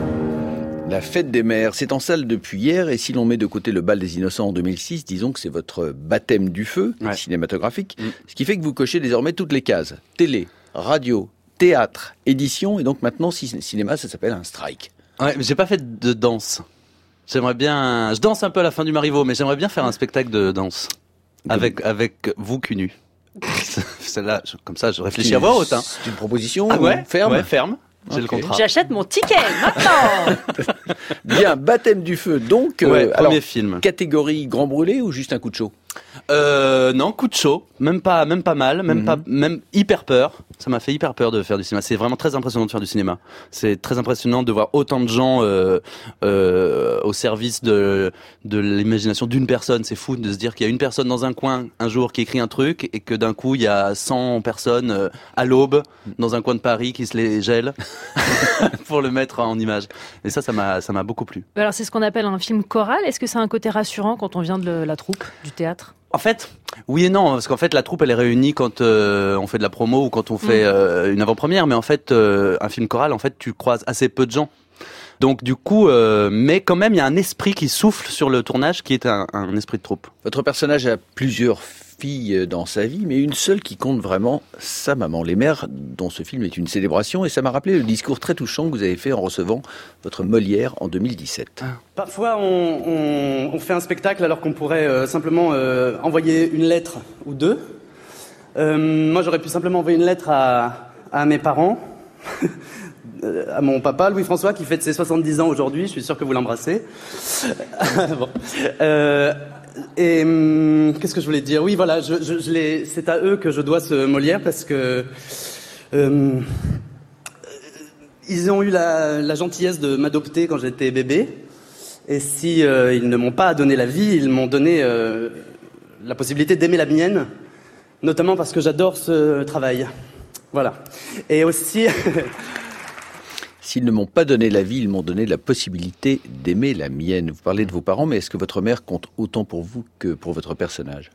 La Fête des Mères, c'est en salle depuis hier, et si l'on met de côté le Bal des Innocents en deux mille six, disons que c'est votre baptême du feu Ouais. cinématographique, ce qui fait que vous cochez désormais toutes les cases. Télé, radio, théâtre, édition, et donc maintenant, si cinéma, ça s'appelle un strike. Ouais, mais j'ai pas fait de danse. J'aimerais bien. Je danse un peu à la fin du Marivaux, mais j'aimerais bien faire un spectacle de danse avec avec vous cul nu. Celle-là, je- comme ça, je réfléchis à voix haute. Hein. C'est une proposition Ah ouais, ferme ouais, ferme. J'ai Ok. le contrat. J'achète mon ticket maintenant. Bien, baptême du feu, donc... Ouais, premier alors, film. catégorie grand brûlé ou juste un coup de chaud? Euh, non, coup de chaud, même pas, même pas mal, même Mhm. pas, même hyper peur. Ça m'a fait hyper peur de faire du cinéma. C'est vraiment très impressionnant de faire du cinéma. C'est très impressionnant de voir autant de gens euh, euh, au service de de l'imagination d'une personne. C'est fou de se dire qu'il y a une personne dans un coin un jour qui écrit un truc et que d'un coup il y a cent personnes euh, à l'aube dans un coin de Paris qui se les gèlent pour le mettre en image. Et ça, ça m'a, ça m'a beaucoup plu. Alors c'est ce qu'on appelle un film choral. Est-ce que c'est un côté rassurant quand on vient de la troupe, du théâtre? En fait, oui et non, parce qu'en fait la troupe elle est réunie quand euh, on fait de la promo ou quand on fait euh, une avant-première, mais en fait euh, un film choral, en fait tu croises assez peu de gens. Donc du coup, euh, mais quand même il y a un esprit qui souffle sur le tournage qui est un, un esprit de troupe. Votre personnage a plusieurs filles dans sa vie, mais une seule qui compte vraiment, sa maman. Les mères, dont ce film est une célébration, et ça m'a rappelé le discours très touchant que vous avez fait en recevant votre Molière en deux mille dix-sept. Parfois, on, on- on fait un spectacle alors qu'on pourrait euh, simplement euh, envoyer une lettre ou deux. Euh, moi, j'aurais pu simplement envoyer une lettre à, à mes parents, euh, à mon papa, Louis-François, qui fête ses soixante-dix ans aujourd'hui. Je suis sûr que vous l'embrassez. Bon. Euh, et hum, qu'est-ce que je voulais dire? Oui, voilà, je, je, je l'ai- c'est à eux que je dois ce Molière parce que... euh, Ils ont eu la, la gentillesse de m'adopter quand j'étais bébé. Et si euh, ils ne m'ont pas donné la vie, ils m'ont donné euh, la possibilité d'aimer la mienne, notamment parce que j'adore ce travail. Voilà. Et aussi... S'ils ne m'ont pas donné la vie, ils m'ont donné la possibilité d'aimer la mienne. Vous parlez de vos parents, mais est-ce que votre mère compte autant pour vous que pour votre personnage?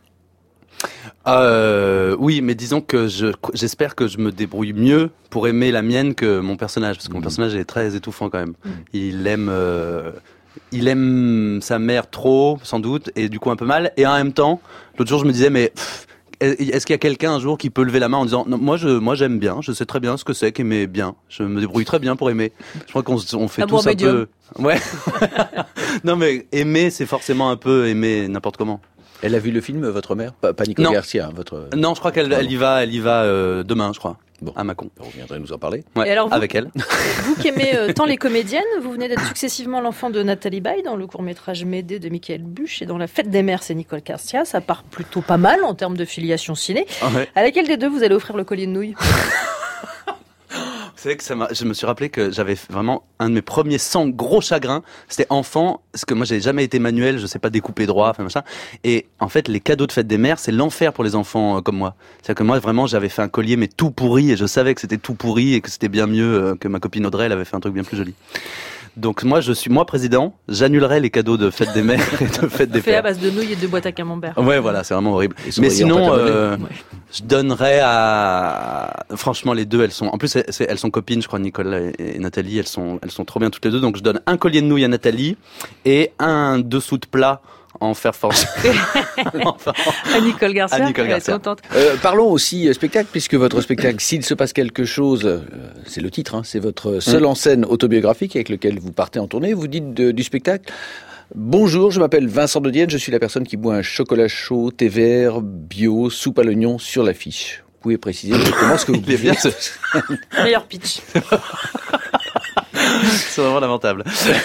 Euh, oui, mais disons que je, j'espère que je me débrouille mieux pour aimer la mienne que mon personnage, parce que mon personnage est très étouffant quand même. Il aime, euh, il aime sa mère trop, sans doute, et du coup un peu mal. Et en même temps, l'autre jour je me disais, mais pff, est-ce qu'il y a quelqu'un un jour qui peut lever la main en disant, non, moi je, moi j'aime bien, je sais très bien ce que c'est qu'aimer bien, je me débrouille très bien pour aimer. Je crois qu'on on fait Amour tous un médium. peu, ouais. Non mais aimer, c'est forcément un peu aimer n'importe comment. Elle a vu le film, votre mère? Pas, pas Nicolas Non. Garcia, hein, votre... Non, je crois qu'elle elle y va, elle y va euh, demain, je crois. bon. à Mâcon. Vous viendrez nous en parler. Ouais, Et alors vous, avec elle. Vous qui aimez euh, tant les comédiennes, vous venez d'être successivement l'enfant de Nathalie Baye dans le court-métrage Médée de Michael Buch et dans La Fête des Mères, c'est Nicole Garcia. Ça part plutôt pas mal en termes de filiation ciné. Ah ouais. À laquelle des deux vous allez offrir le collier de nouilles? Vous savez que ça m'a, je me suis rappelé que j'avais vraiment un de mes premiers cent gros chagrins, c'était enfant, parce que moi j'ai jamais été manuel, je sais pas découper droit, enfin machin. Et en fait, les cadeaux de fête des mères, c'est l'enfer pour les enfants euh, comme moi. C'est-à-dire que moi vraiment, j'avais fait un collier mais tout pourri et je savais que c'était tout pourri et que c'était bien mieux euh, que ma copine Audrey, elle avait fait un truc bien plus joli. Donc moi, je suis moi président, j'annulerai les cadeaux de fête des mères et de fête des Fait pères. à base de nouilles et de boîtes à camembert. Ouais, voilà, c'est vraiment horrible. Mais sinon, euh, je donnerais à, franchement, les deux, elles sont, en plus, elles, elles sont copines, je crois, Nicole et Nathalie, elles sont, elles sont trop bien toutes les deux. Donc, je donne un collier de nouilles à Nathalie et un dessous de plat en fer forgé. enfin, à Nicole Garcia. À Nicole Garcia. Contente. Euh, parlons aussi spectacle, puisque votre spectacle, s'il se passe quelque chose, euh, c'est le titre, hein, c'est votre seul mmh. en scène autobiographique avec lequel vous partez en tournée. Vous dites de, du spectacle: bonjour, je m'appelle Vincent de Dienne, je suis la personne qui boit un chocolat chaud, thé vert, bio, soupe à l'oignon sur l'affiche. Vous pouvez préciser exactement ce que vous Il est bien ce... Meilleur pitch. C'est vraiment lamentable.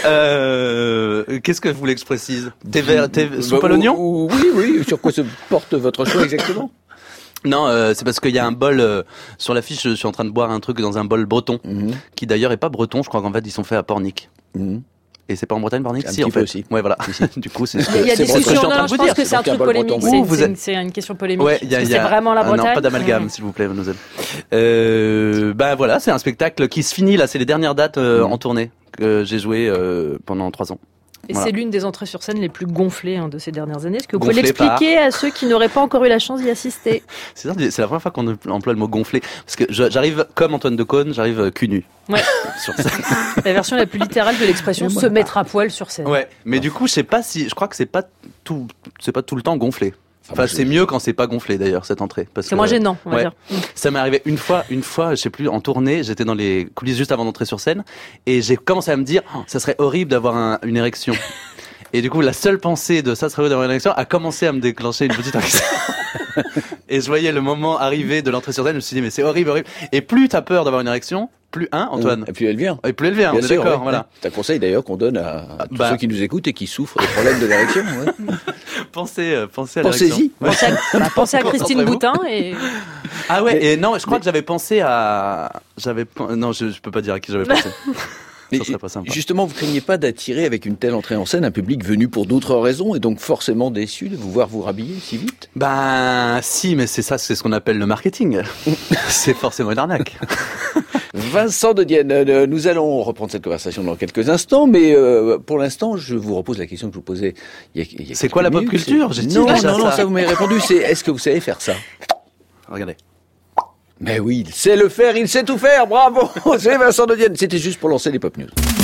Euh, qu'est-ce que vous voulez que je précise? Thé vert, thé, soupe à l'oignon? Oui, oui. Sur quoi se porte votre choix exactement? Non, euh, c'est parce qu'il y a un bol euh, sur l'affiche. Je suis en train de boire un truc dans un bol breton, mmh. qui d'ailleurs est pas breton. Je crois qu'en fait ils sont faits à Pornic. Mmh. Et c'est pas en Bretagne, Pornic? Un si, en fait. Aussi. Ouais, voilà. Du coup, c'est ce que, il y a c'est des discussions. ce que je suis en train non, de vous je dire. pense que c'est un truc polémique. C'est, c'est, êtes... c'est une question polémique. Ouais, y a, y a... C'est vraiment la Bretagne. Ah non, pas d'amalgame, mmh. s'il vous plaît, mademoiselle. Euh, ben voilà, c'est un spectacle qui se finit là. C'est les dernières dates euh, mmh. en tournée que j'ai joué euh, pendant trois ans. Et voilà. C'est l'une des entrées sur scène les plus gonflées hein, de ces dernières années. Est-ce que vous Gonflé pouvez l'expliquer par... à ceux qui n'auraient pas encore eu la chance d'y assister? c'est, c'est la première fois qu'on emploie le mot gonflé. Parce que je, j'arrive comme Antoine Decaune, j'arrive cul nu. Ouais. sur scène. La version la plus littérale de l'expression se mettre à poil sur scène. Ouais. Mais du coup, je sais pas si, je crois que c'est pas tout, c'est pas tout le temps gonflé. Enfin, c'est mieux quand c'est pas gonflé d'ailleurs cette entrée. Parce c'est que, moins gênant, on va ouais. dire. Ça m'est arrivé une fois, une fois, je sais plus, en tournée, j'étais dans les coulisses juste avant d'entrer sur scène, et j'ai commencé à me dire, oh, ça serait horrible d'avoir un, une érection. Et du coup, la seule pensée de ça serait horrible d'avoir une érection a commencé à me déclencher une petite érection. Et je voyais le moment arriver de l'entrée sur scène, je me suis dit, mais c'est horrible, horrible. Et plus t'as peur d'avoir une érection, plus un, Antoine. Et plus elle vient. Et plus elle vient, Bien on est sûr, d'accord, ouais. voilà. C'est un conseil d'ailleurs qu'on donne à, à tous bah. ceux qui nous écoutent et qui souffrent des problèmes de l'érection. Ouais. pensez, euh, pensez à Pensez-y. l'érection. Pensez à, bah, pensez à Christine Boutin et. Ah ouais, et non, je crois mais... que j'avais pensé à, j'avais, non, je, je peux pas dire à qui j'avais pensé. Ça serait pas sympa. Justement, vous craignez pas d'attirer avec une telle entrée en scène un public venu pour d'autres raisons et donc forcément déçu de vous voir vous rhabiller si vite? Ben si, mais c'est ça, c'est ce qu'on appelle le marketing. C'est forcément une arnaque. Vincent de Dienne, nous allons reprendre cette conversation dans quelques instants, mais euh, pour l'instant, je vous repose la question que je vous posais il y a, il y a c'est quoi la pop culture? J'ai dit non, déjà non, non, ça. ça vous m'avez répondu. C'est est-ce que vous savez faire ça? Regardez. Mais oui, il sait le faire, il sait tout faire, bravo. C'est Vincent de Dienne. C'était juste pour lancer les pop news.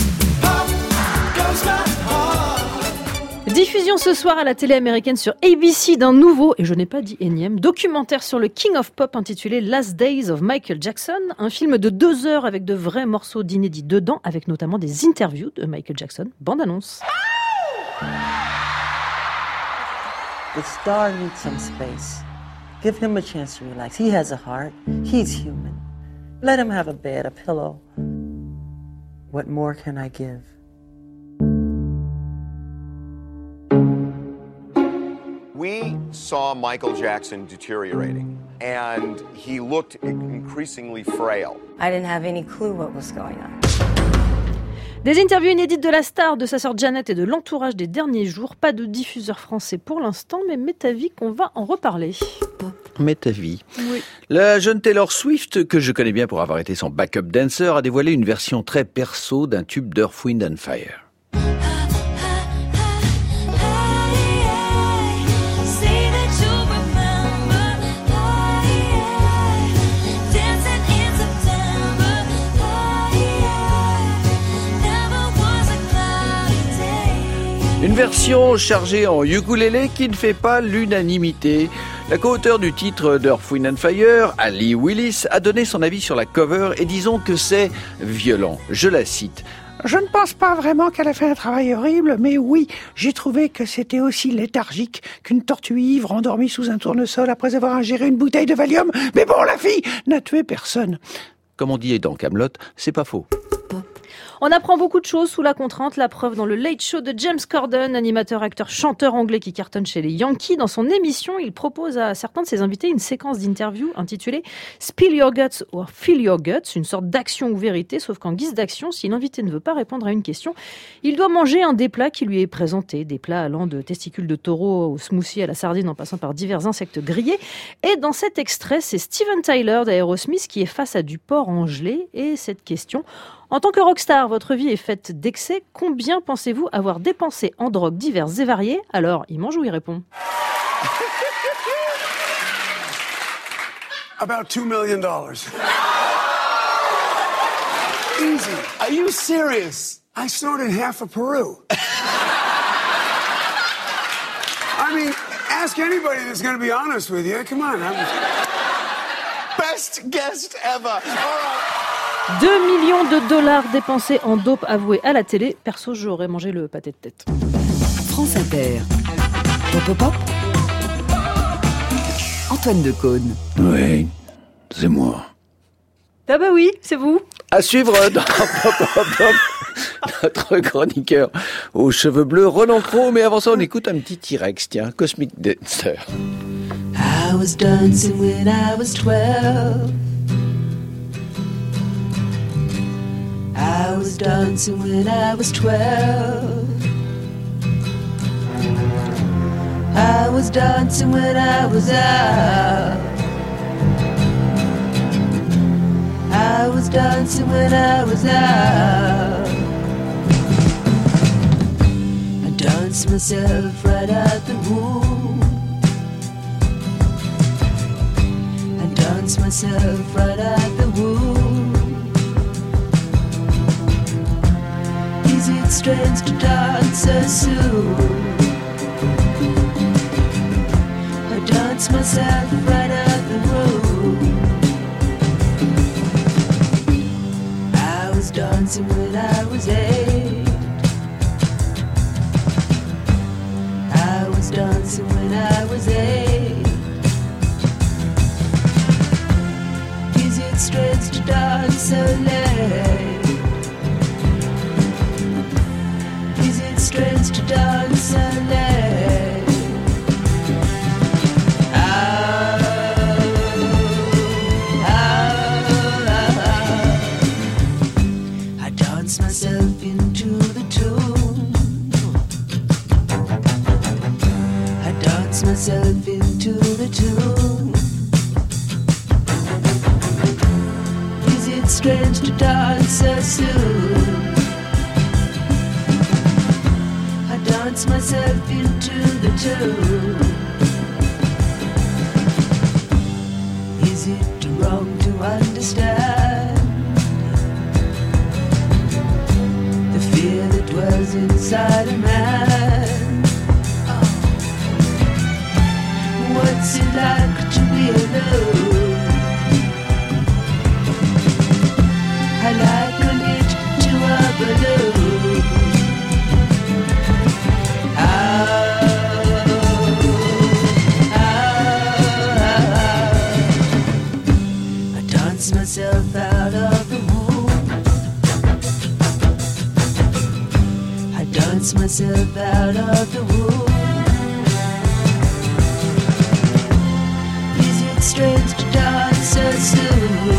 Diffusion ce soir à la télé américaine sur A B C d'un nouveau, et je n'ai pas dit énième, documentaire sur le King of Pop intitulé Last Days of Michael Jackson. Un film de deux heures avec de vrais morceaux d'inédits dedans, avec notamment des interviews de Michael Jackson. Bande annonce. The star needs some space. Give him a chance to relax. He has a heart. He's human. Let him have a bed, a pillow. What more can I give? We saw Michael Jackson deteriorating, and he looked increasingly frail. I didn't have any clue what was going on. Des interviews inédites de la star, de sa sœur Janet et de l'entourage des derniers jours. Pas de diffuseur français pour l'instant, mais m'est avis qu'on va en reparler. M'est avis. Oui. La jeune Taylor Swift, que je connais bien pour avoir été son backup dancer, a dévoilé une version très perso d'un tube d'Earth, Wind and Fire. Une version chargée en ukulélé qui ne fait pas l'unanimité. La co-auteure du titre d'Earth, Wind and Fire, Ali Willis, a donné son avis sur la cover et disons que c'est violent. Je la cite. Je ne pense pas vraiment qu'elle a fait un travail horrible, mais oui, j'ai trouvé que c'était aussi léthargique qu'une tortue ivre endormie sous un tournesol après avoir ingéré une bouteille de Valium. Mais bon, la fille n'a tué personne. Comme on dit dans Kaamelott, c'est pas faux. On apprend beaucoup de choses sous la contrainte, la preuve dans le Late Show de James Corden, animateur, acteur, chanteur anglais qui cartonne chez les Yankees. Dans son émission, il propose à certains de ses invités une séquence d'interview intitulée Spill Your Guts or Fill Your Guts, une sorte d'action ou vérité, sauf qu'en guise d'action, si l'invité ne veut pas répondre à une question, il doit manger un des plats qui lui est présenté, des plats allant de testicules de taureau au smoothie à la sardine en passant par divers insectes grillés. Et dans cet extrait, c'est Steven Tyler d'Aerosmith qui est face à du porc en gelée et cette question: en tant que rockstar, votre vie est faite d'excès. Combien pensez-vous avoir dépensé en drogues diverses et variées? Alors, il mange ou il répond? About two million dollars. Easy. Are you serious? I snorted half of Peru. I mean, ask anybody that's going to be honest with you. Come on. I'm... Best guest ever. All right. deux millions de dollars dépensés en dope avoués à la télé. Perso, j'aurais mangé le pâté de tête. France Inter. Pop, pop, pop. Antoine Decaune. Oui, c'est moi. Ah bah oui, c'est vous. À suivre dans Pop, Pop, Pop, notre chroniqueur aux cheveux bleus, Roland Cros. Mais avant ça, on écoute un petit T-Rex, tiens, Cosmic Dancer. I was dancing when I was twelve. I was dancing when I was twelve. I was dancing when I was out. I was dancing when I was out. I danced myself right out the womb. I danced myself right out the womb. Is it strange to dance so soon? I dance myself right out the room. I was dancing when I was eight. I was dancing when I was eight. Is it strange to dance so late? Strange to dance so late. Oh, oh, oh. I dance myself into the tune. I dance myself into the tune. Is it strange to dance so soon? Dance myself into the tune. Is it wrong to understand the fear that dwells inside a man? What's it like to be alone? I liken it to a balloon. Myself out of the womb. I dance myself out of the womb. Is it strange to dance so soon?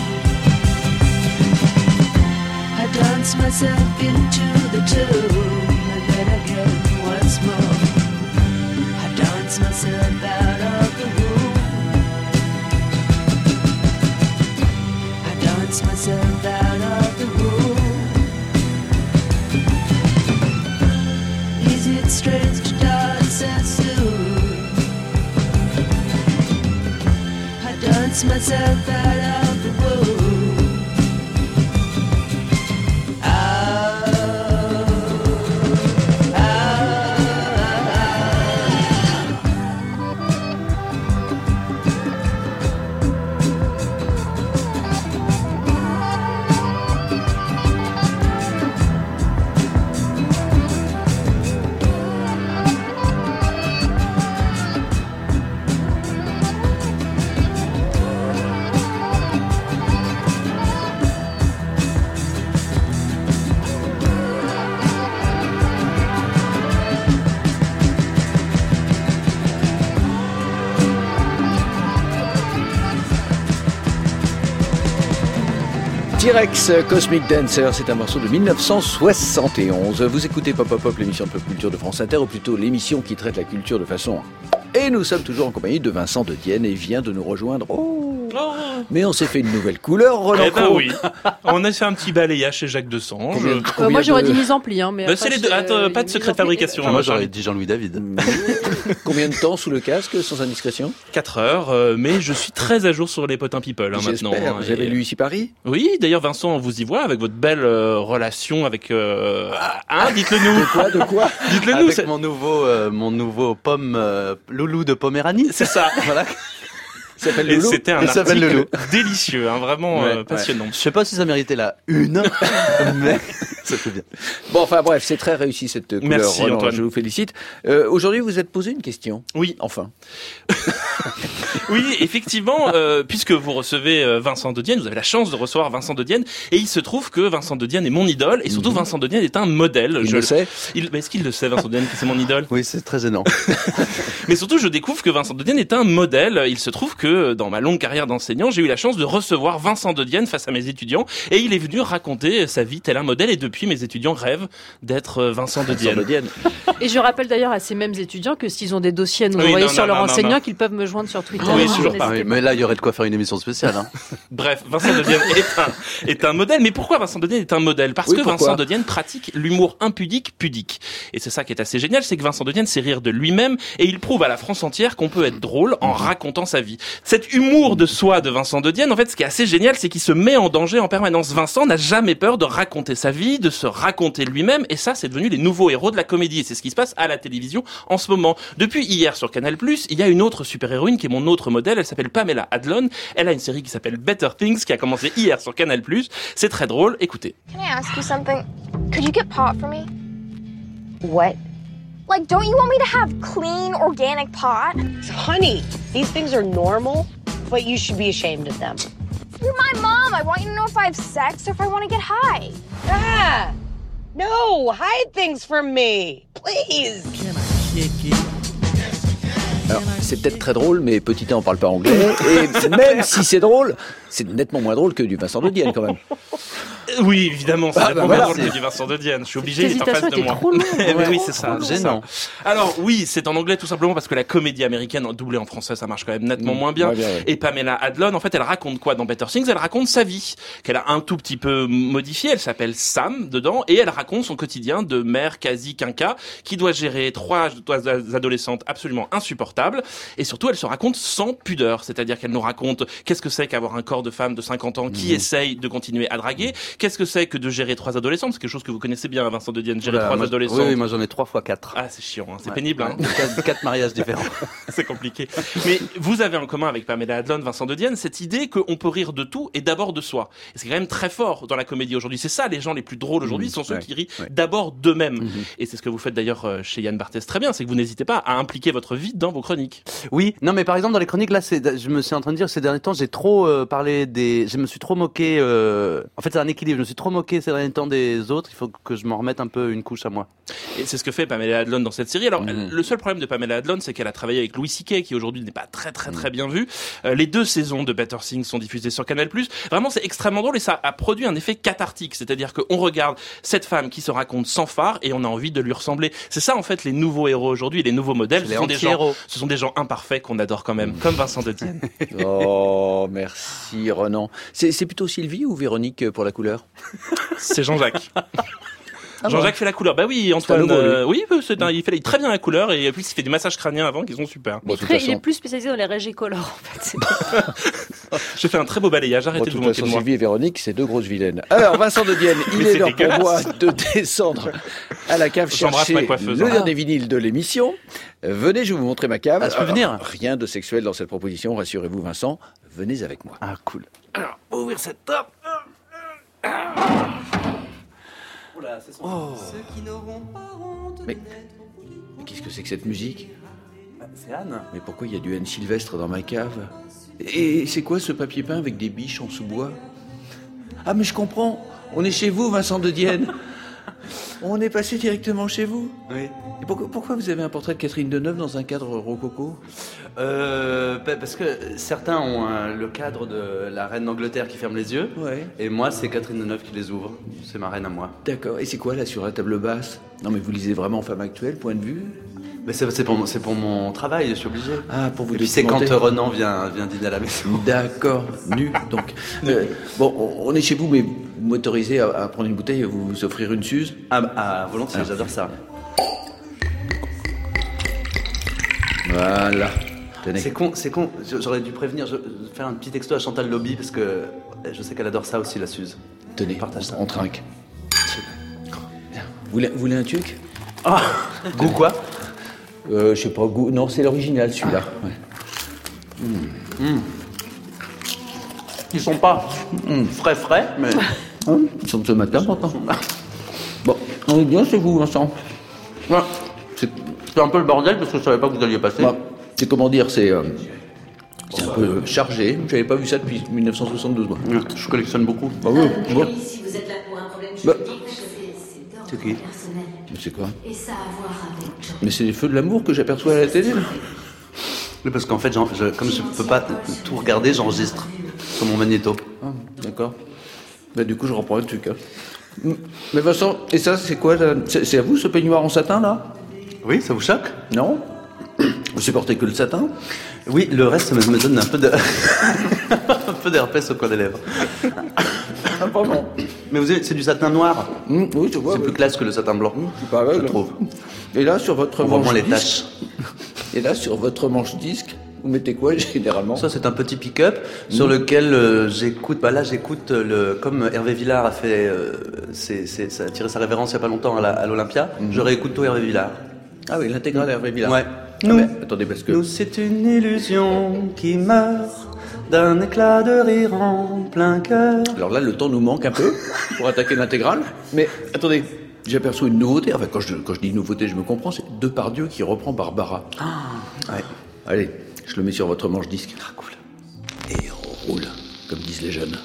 I dance myself into the tune. And then again once more I dance myself out of the womb. Myself out of the room. Is it strange to dance so soon? I dance myself out of the room. Oh, oh, oh. T-Rex, Cosmic Dancer, c'est un morceau de mille neuf cent soixante et onze. Vous écoutez Pop Pop Pop, l'émission de pop culture de France Inter, ou plutôt l'émission qui traite la culture de façon... Et nous sommes toujours en compagnie de Vincent de Dienne et vient de nous rejoindre. Oh, oh. Mais on s'est fait une nouvelle couleur, Roland. Eh ben oui. On a fait un petit balayage chez Jacques Desange. Combien, combien euh, moi j'aurais de... dit mise en pli, hein, mais bah, c'est les deux. Attends, euh, pas de secret de fabrication. Enfin, moi j'aurais dit Jean-Louis David. Combien de temps sous le casque, sans indiscrétion? quatre heures, euh, mais je suis très à jour sur les potins people hein, maintenant. Hein, vous avez lu ici Paris? Oui, d'ailleurs Vincent, on vous y voit avec votre belle euh, relation avec. Euh... Hein, dites-le nous. De quoi, de quoi? Dites-le avec nous. Avec mon nouveau, euh, mon nouveau pomme euh, loulou de Poméranie. C'est ça. Voilà. Et c'était un Il article Loulou. délicieux, hein, vraiment ouais, euh, passionnant. Ouais. Je sais pas si ça méritait la une, mais ça fait bien. Bon, enfin bref, c'est très réussi cette couleur. Merci Roland, Antoine. Je vous félicite. Euh, aujourd'hui, vous êtes posé une question. Oui. Enfin. Oui, effectivement, euh, puisque vous recevez euh, Vincent de Dienne, vous avez la chance de recevoir Vincent de Dienne, et il se trouve que Vincent de Dienne est mon idole, et surtout mm-hmm. Vincent de Dienne est un modèle. Il je le sait. Il, mais est-ce qu'il le sait, Vincent de Dienne, que c'est mon idole? Oui, c'est très gênant. Mais surtout, je découvre que Vincent de Dienne est un modèle. Il se trouve que dans ma longue carrière d'enseignant, j'ai eu la chance de recevoir Vincent de Dienne face à mes étudiants, et il est venu raconter sa vie tel un modèle, et depuis, mes étudiants rêvent d'être Vincent de Dienne. Vincent de Dienne. Et je rappelle d'ailleurs à ces mêmes étudiants que s'ils ont des dossiers à nous oui, envoyer non, sur non, leur non, enseignant, non, non. qu'ils peuvent me joindre sur Twitter. Oui, toujours pas. Oui, mais là, il y aurait de quoi faire une émission spéciale. Hein. Bref, Vincent de Dienne est un, est un modèle. Mais pourquoi Vincent de Dienne est un modèle? Parce oui, que pourquoi Vincent de Dienne pratique l'humour impudique, pudique. Et c'est ça qui est assez génial, c'est que Vincent de Dienne sait rire de lui-même, et il prouve à la France entière qu'on peut être drôle en racontant sa vie. Cet humour de soi de Vincent de Dienne, en fait, ce qui est assez génial, c'est qu'il se met en danger en permanence. Vincent n'a jamais peur de raconter sa vie, de se raconter lui-même, et ça, c'est devenu les nouveaux héros de la comédie. Et c'est ce qui se passe à la télévision en ce moment. Depuis hier sur Canal plus, il y a une autre super-héroïne qui est mon autre modèle. Elle s'appelle Pamela Adlon. Elle a une série qui s'appelle Better Things qui a commencé hier sur Canal plus. C'est très drôle. Écoutez. Can I ask you something? Could you get pot for me? What? Like, don't you want me to have clean, organic pot? Honey, these things are normal, but you should be ashamed of them. You're my mom. I want you to know if I have sex or if I want to get high. Ah! No, hide things from me, please. Alors, c'est peut-être très drôle, mais petit A, on parle pas anglais. Et même si c'est drôle, c'est nettement moins drôle que du Vincent de Dienne, quand même. Oui, évidemment, c'est ah, nettement bah moins voilà. drôle que du Vincent de Dienne. Je suis obligé d'être en face de moi. Trop long, ouais, ouais. oui, c'est ça. Trop gênant. Alors, oui, c'est en anglais tout simplement parce que la comédie américaine doublée en français, ça marche quand même nettement mmh, moins bien. bien ouais. Et Pamela Adlon, en fait, elle raconte quoi dans Better Things? Elle raconte sa vie, qu'elle a un tout petit peu modifiée. Elle s'appelle Sam dedans, et elle raconte son quotidien de mère quasi quinca qui doit gérer trois adolescentes absolument insupportables. Et surtout, elle se raconte sans pudeur. C'est-à-dire qu'elle nous raconte qu'est-ce que c'est qu'avoir un corps de femme de cinquante ans qui mmh. essaye de continuer à draguer. Qu'est-ce que c'est que de gérer trois adolescents? C'est quelque chose que vous connaissez bien, Vincent de Dienne, gérer voilà, trois moi, adolescents. Oui, oui, moi j'en ai trois fois quatre. Ah, c'est chiant, hein. C'est ouais, pénible. Hein. Quatre, quatre mariages différents. C'est compliqué. Mais vous avez en commun avec Pamela Adlon, Vincent de Dienne, cette idée qu'on peut rire de tout et d'abord de soi. Et c'est quand même très fort dans la comédie aujourd'hui. C'est ça, les gens les plus drôles aujourd'hui, mmh, sont ceux ouais, qui rient ouais. d'abord d'eux-mêmes. Mmh. Et c'est ce que vous faites d'ailleurs chez Yann Barthès très bien, c'est que vous n'hésitez pas à impliquer votre vie dans vos chroniques. Oui, non mais par exemple dans les chroniques, là, c'est, je me suis en train de dire ces derniers temps, j'ai trop euh, parlé des... Je me suis trop moqué... Euh... En fait, c'est un équilibre. Je me suis trop moqué ces derniers temps des autres. Il faut que je m'en remette un peu une couche à moi. Et c'est ce que fait Pamela Adlon dans cette série. Alors, mmh. le seul problème de Pamela Adlon, c'est qu'elle a travaillé avec Louis C K, qui aujourd'hui n'est pas très très très bien vu. Euh, les deux saisons de Better Things sont diffusées sur Canal plus. Vraiment, c'est extrêmement drôle et ça a produit un effet cathartique. C'est-à-dire qu'on regarde cette femme qui se raconte sans phare et on a envie de lui ressembler. C'est ça, en fait, les nouveaux héros aujourd'hui, les nouveaux modèles. Ce sont, des gens, ce sont des gens imparfaits qu'on adore quand même, mmh. comme Vincent de Dienne. Oh, merci Renan. C'est, c'est plutôt Sylvie ou Véronique pour la couleur? C'est Jean-Jacques. Ah Jean-Jacques bon. fait la couleur. Bah oui, Antoine. Nouveau, euh, oui, c'est un, il fait très bien la couleur et puis il fait des massages crâniens avant qui sont super. Bon, très, il est plus spécialisé dans les régicolores en fait. J'ai fait un très beau balayage. Arrêtez bon, de vous moquer de moi. Sylvie et Véronique, c'est deux grosses vilaines. Alors Vincent de Dienne, il est l'heure pour moi de descendre à la cave chercher le dernier vinyle de l'émission. Venez, je vais vous montrer ma cave. Ah, je peux venir. Rien de sexuel dans cette proposition, rassurez-vous Vincent. Venez avec moi. Ah cool. Alors, ouvrir cette porte. Oh. Mais, mais qu'est-ce que c'est que cette musique? C'est Anne. Mais pourquoi il y a du Anne Sylvestre dans ma cave? Et c'est quoi ce papier peint avec des biches en sous-bois? Ah mais je comprends, on est chez vous Vincent de Dienne. On est passé directement chez vous. Oui. Et pourquoi, pourquoi vous avez un portrait de Catherine Deneuve dans un cadre rococo? euh, Parce que certains ont un, le cadre de la reine d'Angleterre qui ferme les yeux. Ouais. Et moi, c'est Catherine Deneuve qui les ouvre. C'est ma reine à moi. D'accord. Et c'est quoi là sur la table basse? Non mais vous lisez vraiment Femme Actuelle, point de vue? Mais c'est, c'est, pour, c'est pour mon travail, je suis obligé. Ah, pour vous Et puis c'est quand documenter. Renan vient, vient dîner à la maison. D'accord, nu donc. Euh, bon, on est chez vous, mais vous m'autorisez à, à prendre une bouteille et vous, vous offrir une suze? Ah, ah volontiers, ah. J'adore ça. Voilà. Tenez. C'est con, c'est con. J'aurais dû prévenir, je, faire un petit texto à Chantal Lobby parce que je sais qu'elle adore ça aussi, la suze. Tenez, partage on, ça. on trinque. Vous voulez, vous voulez un tuc? Ah, goût quoi? Euh, je sais pas, goût. Non, c'est l'original celui-là. Ouais. Mmh. Mmh. Ils sont pas mmh. frais frais, mais ah, ils sont de ce matin pourtant. Bon, on est bien chez vous, Vincent. Ouais. C'est, c'est un peu le bordel parce que je savais pas que vous alliez passer. Bah, c'est comment dire, c'est euh, c'est un peu chargé. J'avais pas vu ça depuis dix-neuf cent soixante-douze. Moi. Ouais, je collectionne beaucoup. Ah oui. Bon. Si vous êtes là pour un problème Bah. juridique, je fais c'est d'ordre C'est qui? personnel. Mais c'est quoi? Et ça a à voir avec John. Mais c'est les feux de l'amour que j'aperçois à la télé là. Oui, parce qu'en fait, je, comme je peux pas tout regarder, j'enregistre sur mon magnéto. Ah, d'accord. Bah, du coup, je reprends un truc. Hein. Mais Vincent, et ça, c'est quoi là? c'est, c'est à vous ce peignoir en satin là? Oui, ça vous choque? Non. Vous supportez que le satin? Oui, le reste me, me donne un peu de un peu d'herpès au coin des lèvres. Ah, pardon. Mais vous avez, c'est du satin noir. Mmh, oui, je vois. C'est oui. plus classe que le satin blanc. Mmh, c'est pas mal, je trouve. Et là, sur votre on voit manche moins les disque, taches. Et là, sur votre manche disque, vous mettez quoi généralement? Ça, c'est un petit pick-up mmh. sur lequel euh, j'écoute. Bah là, j'écoute le comme Hervé Villard a fait, euh, c'est, c'est, ça a tiré sa révérence il y a pas longtemps à, la, à l'Olympia. Mmh. Je réécoute tout Hervé Villard. Ah oui, l'intégrale Hervé Villard. Ouais. Ah Nous, mais, attendez, parce que nous, c'est une illusion qui meurt d'un éclat de rire en plein cœur. Alors là, le temps nous manque un peu pour attaquer l'intégrale. Mais attendez, j'aperçois une nouveauté. Enfin, quand je, quand je dis nouveauté, je me comprends. C'est Depardieu qui reprend Barbara. Ah. Ouais. Allez, je le mets sur votre manche disque. Ah, cool. Et on roule, comme disent les jeunes.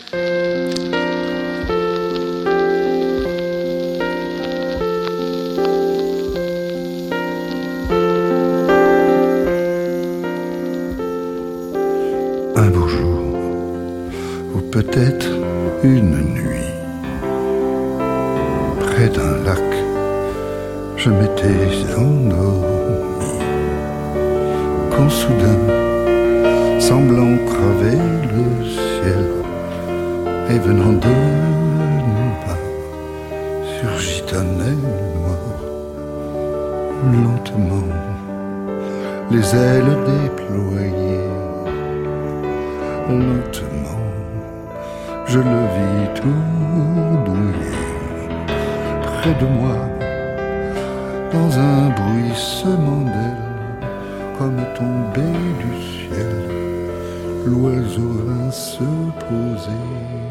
Un beau jour, ou peut-être une nuit, près d'un lac, je m'étais endormi, quand soudain, semblant craver le ciel, et venant de nulle part, surgit un aile noire, lentement, les ailes déployées. Lentement, je le vis tournoyer près de moi, dans un bruissement d'ailes, comme tombé du ciel, l'oiseau vint se poser.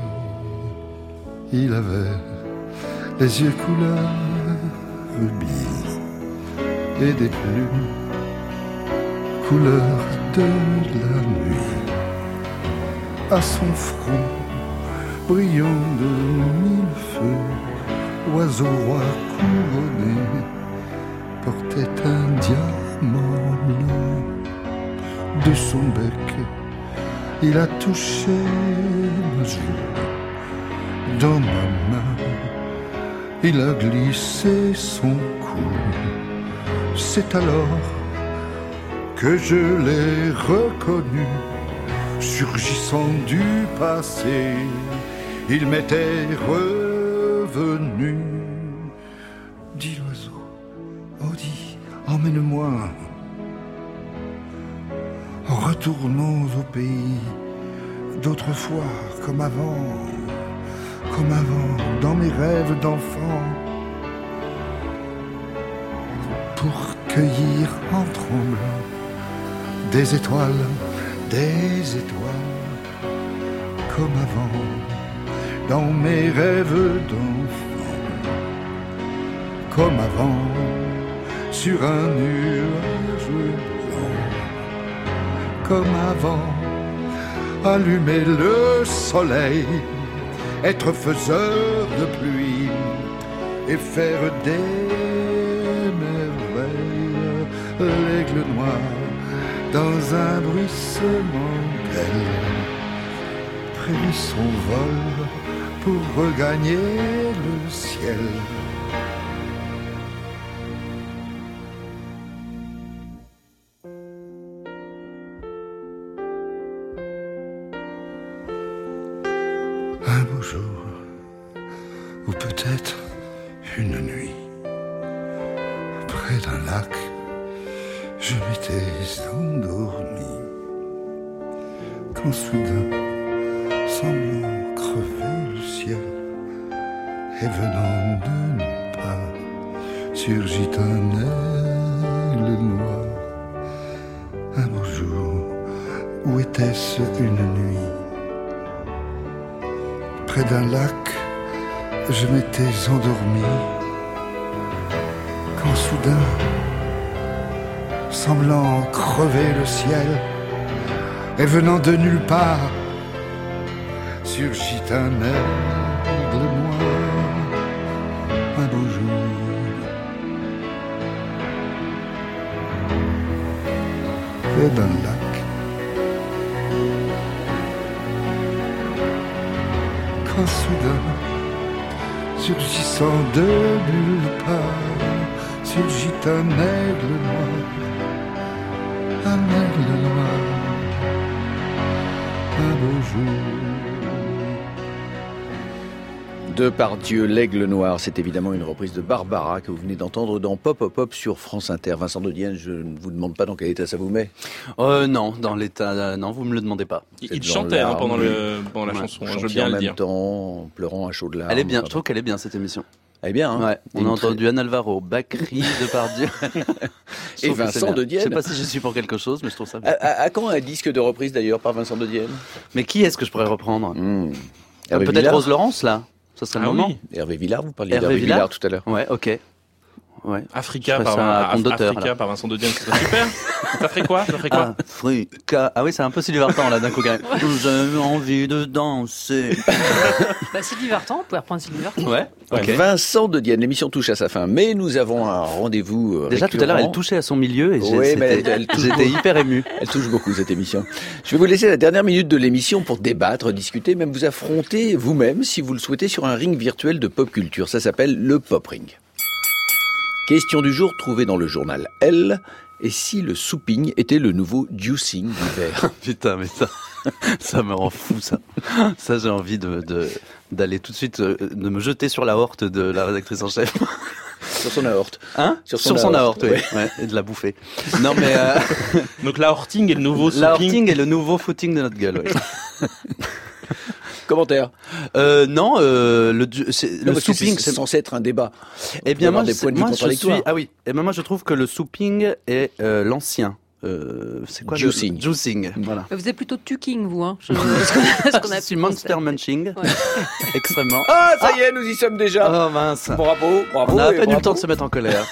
Il avait les yeux couleur rubis et des plumes couleur de la nuit. À son front, brillant de mille feux, l'oiseau roi couronné portait un diamant bleu. De son bec, il a touché ma joue. Dans ma main, il a glissé son cou. C'est alors que je l'ai reconnu. Surgissant du passé, il m'était revenu. Dis l'oiseau, oh dis, emmène-moi. Retournons au pays d'autrefois, comme avant, comme avant, dans mes rêves d'enfant, pour cueillir en tremblant des étoiles. Des étoiles, comme avant, dans mes rêves d'enfant, comme avant, sur un nuage blanc, comme avant, allumer le soleil, être faiseur de pluie, et faire des merveilles. L'aigle noir dans un bruissement d'aile prévit son vol pour regagner le ciel. Un beau jour, ou peut-être une nuit, près d'un lac, je m'étais endormi, quand soudain, semblant crever le ciel, et venant de nulle part, surgit un aigle noir. Un beau jour, où était-ce une nuit? Près d'un lac, je m'étais endormi, quand soudain, semblant crever le ciel, et venant de nulle part, surgit un aigle noir. Un beau jour, près d'un lac, quand soudain, surgissant de nulle part, surgit un aigle noir, un aigle noir, un beau jour. Depardieu, l'aigle noir, c'est évidemment une reprise de Barbara que vous venez d'entendre dans Pop Pop Pop sur France Inter. Vincent de Dienne, je ne vous demande pas dans quel état ça vous met. Euh, non, dans l'état, euh, non, vous me le demandez pas. Il, il chantait hein, pendant, le, pendant la ouais, chanson, je veux bien le dire. En même temps, en pleurant à chaudes larmes. Elle est bien, je trouve qu'elle est bien cette émission. Elle est bien, hein. Ouais, on a entendu Anne Alvaro, Bacri, Depardieu. Et Vincent de Dienne. Je sais pas si je suis pour quelque chose, mais je trouve ça bien. À, à, à quand un disque de reprise d'ailleurs par Vincent de Dienne? Mais qui est-ce que je pourrais reprendre mmh. euh, Peut-être Villard. Rose Laurence, là. Ça serait le ah moment. Oui. Hervé Villard, vous parliez Hervé d'Hervé Villard, Villard tout à l'heure. Ouais, ok. Ouais. Africa, par, Af- Africa par Vincent de Dienne, c'est super. Ça ferait quoi Ça ferait quoi Africa. Ah oui, c'est un peu Sylvie Vartan là d'un coup quand même. J'ai envie de danser. Bah, Sylvie Vartan, on pourrait reprendre Sylvie Vartan. Ouais. Okay. Vincent de Dienne, l'émission touche à sa fin, mais nous avons un rendez-vous. Déjà récurrent. tout à l'heure, elle touchait à son milieu et ouais, mais elle, elle j'étais hyper ému. Elle touche beaucoup cette émission. Je vais vous laisser la dernière minute de l'émission pour débattre, discuter, même vous affronter vous-même si vous le souhaitez sur un ring virtuel de pop culture. Ça s'appelle le Pop Ring. Question du jour trouvée dans le journal Elle. Et si le souping était le nouveau juicing d'hiver? Putain, mais ça, ça me rend fou, ça. Ça, j'ai envie de, de, d'aller tout de suite, de me jeter sur la horte de la rédactrice en chef. Sur son aorte. Hein? Sur son, sur son aorte, oui. Ouais. Ouais, et de la bouffer. Non, mais, euh... Donc, la horting est le nouveau souping. La horting est le nouveau footing de notre gueule, oui. Commentaire. Euh, non, euh, le, c'est, non, le souping, c'est, c'est censé être un débat. Eh bien, moi, des points de vue moi je suis, ah oui. Et ben moi, je trouve que le souping est euh, l'ancien. Euh, c'est quoi juicing. Le... Juicing, voilà. Vous êtes plutôt tucking, vous, hein. Je... ce qu'on, ce qu'on a c'est monster munching. Ouais. Extrêmement. Ah, ça y est, nous y sommes déjà. Oh mince. Bravo, bravo. On a à peine eu le temps de se mettre en colère.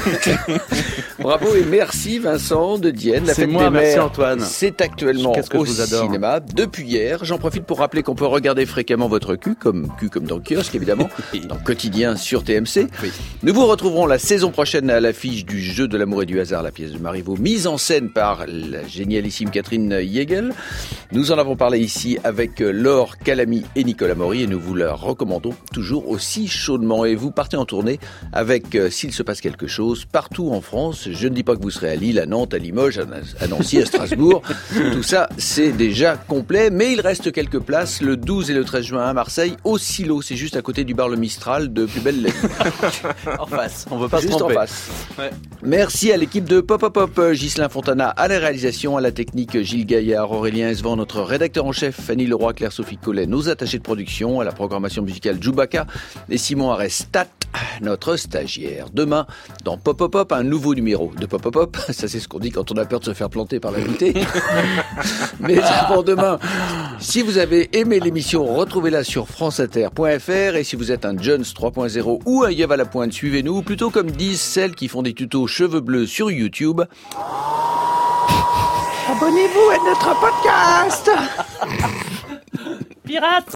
Bravo et merci Vincent de Dienne. La c'est fête moi, des merci mères, Antoine. C'est actuellement Qu'est-ce que au je vous adore. cinéma depuis hier. J'en profite pour rappeler qu'on peut regarder fréquemment votre cul, comme cul comme dans le kiosque évidemment, dans Quotidien sur T M C. Oui. Nous vous retrouverons la saison prochaine à l'affiche du Jeu de l'amour et du hasard, la pièce de Marivaux, mise en scène par la génialissime Catherine Yegel. Nous en avons parlé ici avec Laure Calamy et Nicolas Maury et nous vous la recommandons toujours aussi chaudement. Et vous partez en tournée avec euh, S'il se passe quelque chose partout en France. Je ne dis pas que vous serez à Lille, à Nantes, à Limoges, à Nancy, à Strasbourg. Tout ça, c'est déjà complet, mais il reste quelques places le douze et le treize juin à Marseille, au Silo. C'est juste à côté du bar Le Mistral de Plus belle la vie. En face, on veut pas juste se tromper. En face. Ouais. Merci à l'équipe de Pop Pop Pop, Ghislain Fontana à la réalisation, à la technique Gilles Gaillard, Aurélien Esvan, notre rédacteur en chef, Fanny Leroy, Claire-Sophie Collet, nos attachés de production, à la programmation musicale Djoubaka et Simon Arestat, notre stagiaire. Demain, dans Pop Pop Pop, un nouveau numéro de Pop Pop Pop. Ça, c'est ce qu'on dit quand on a peur de se faire planter par l'invité. Mais pour demain, si vous avez aimé l'émission, retrouvez-la sur franceinter point f r et si vous êtes un Jones trois point zéro ou un Yev à la pointe, suivez-nous, ou plutôt comme disent celles qui font des tutos cheveux bleus sur YouTube. Abonnez-vous à notre podcast. Pirate.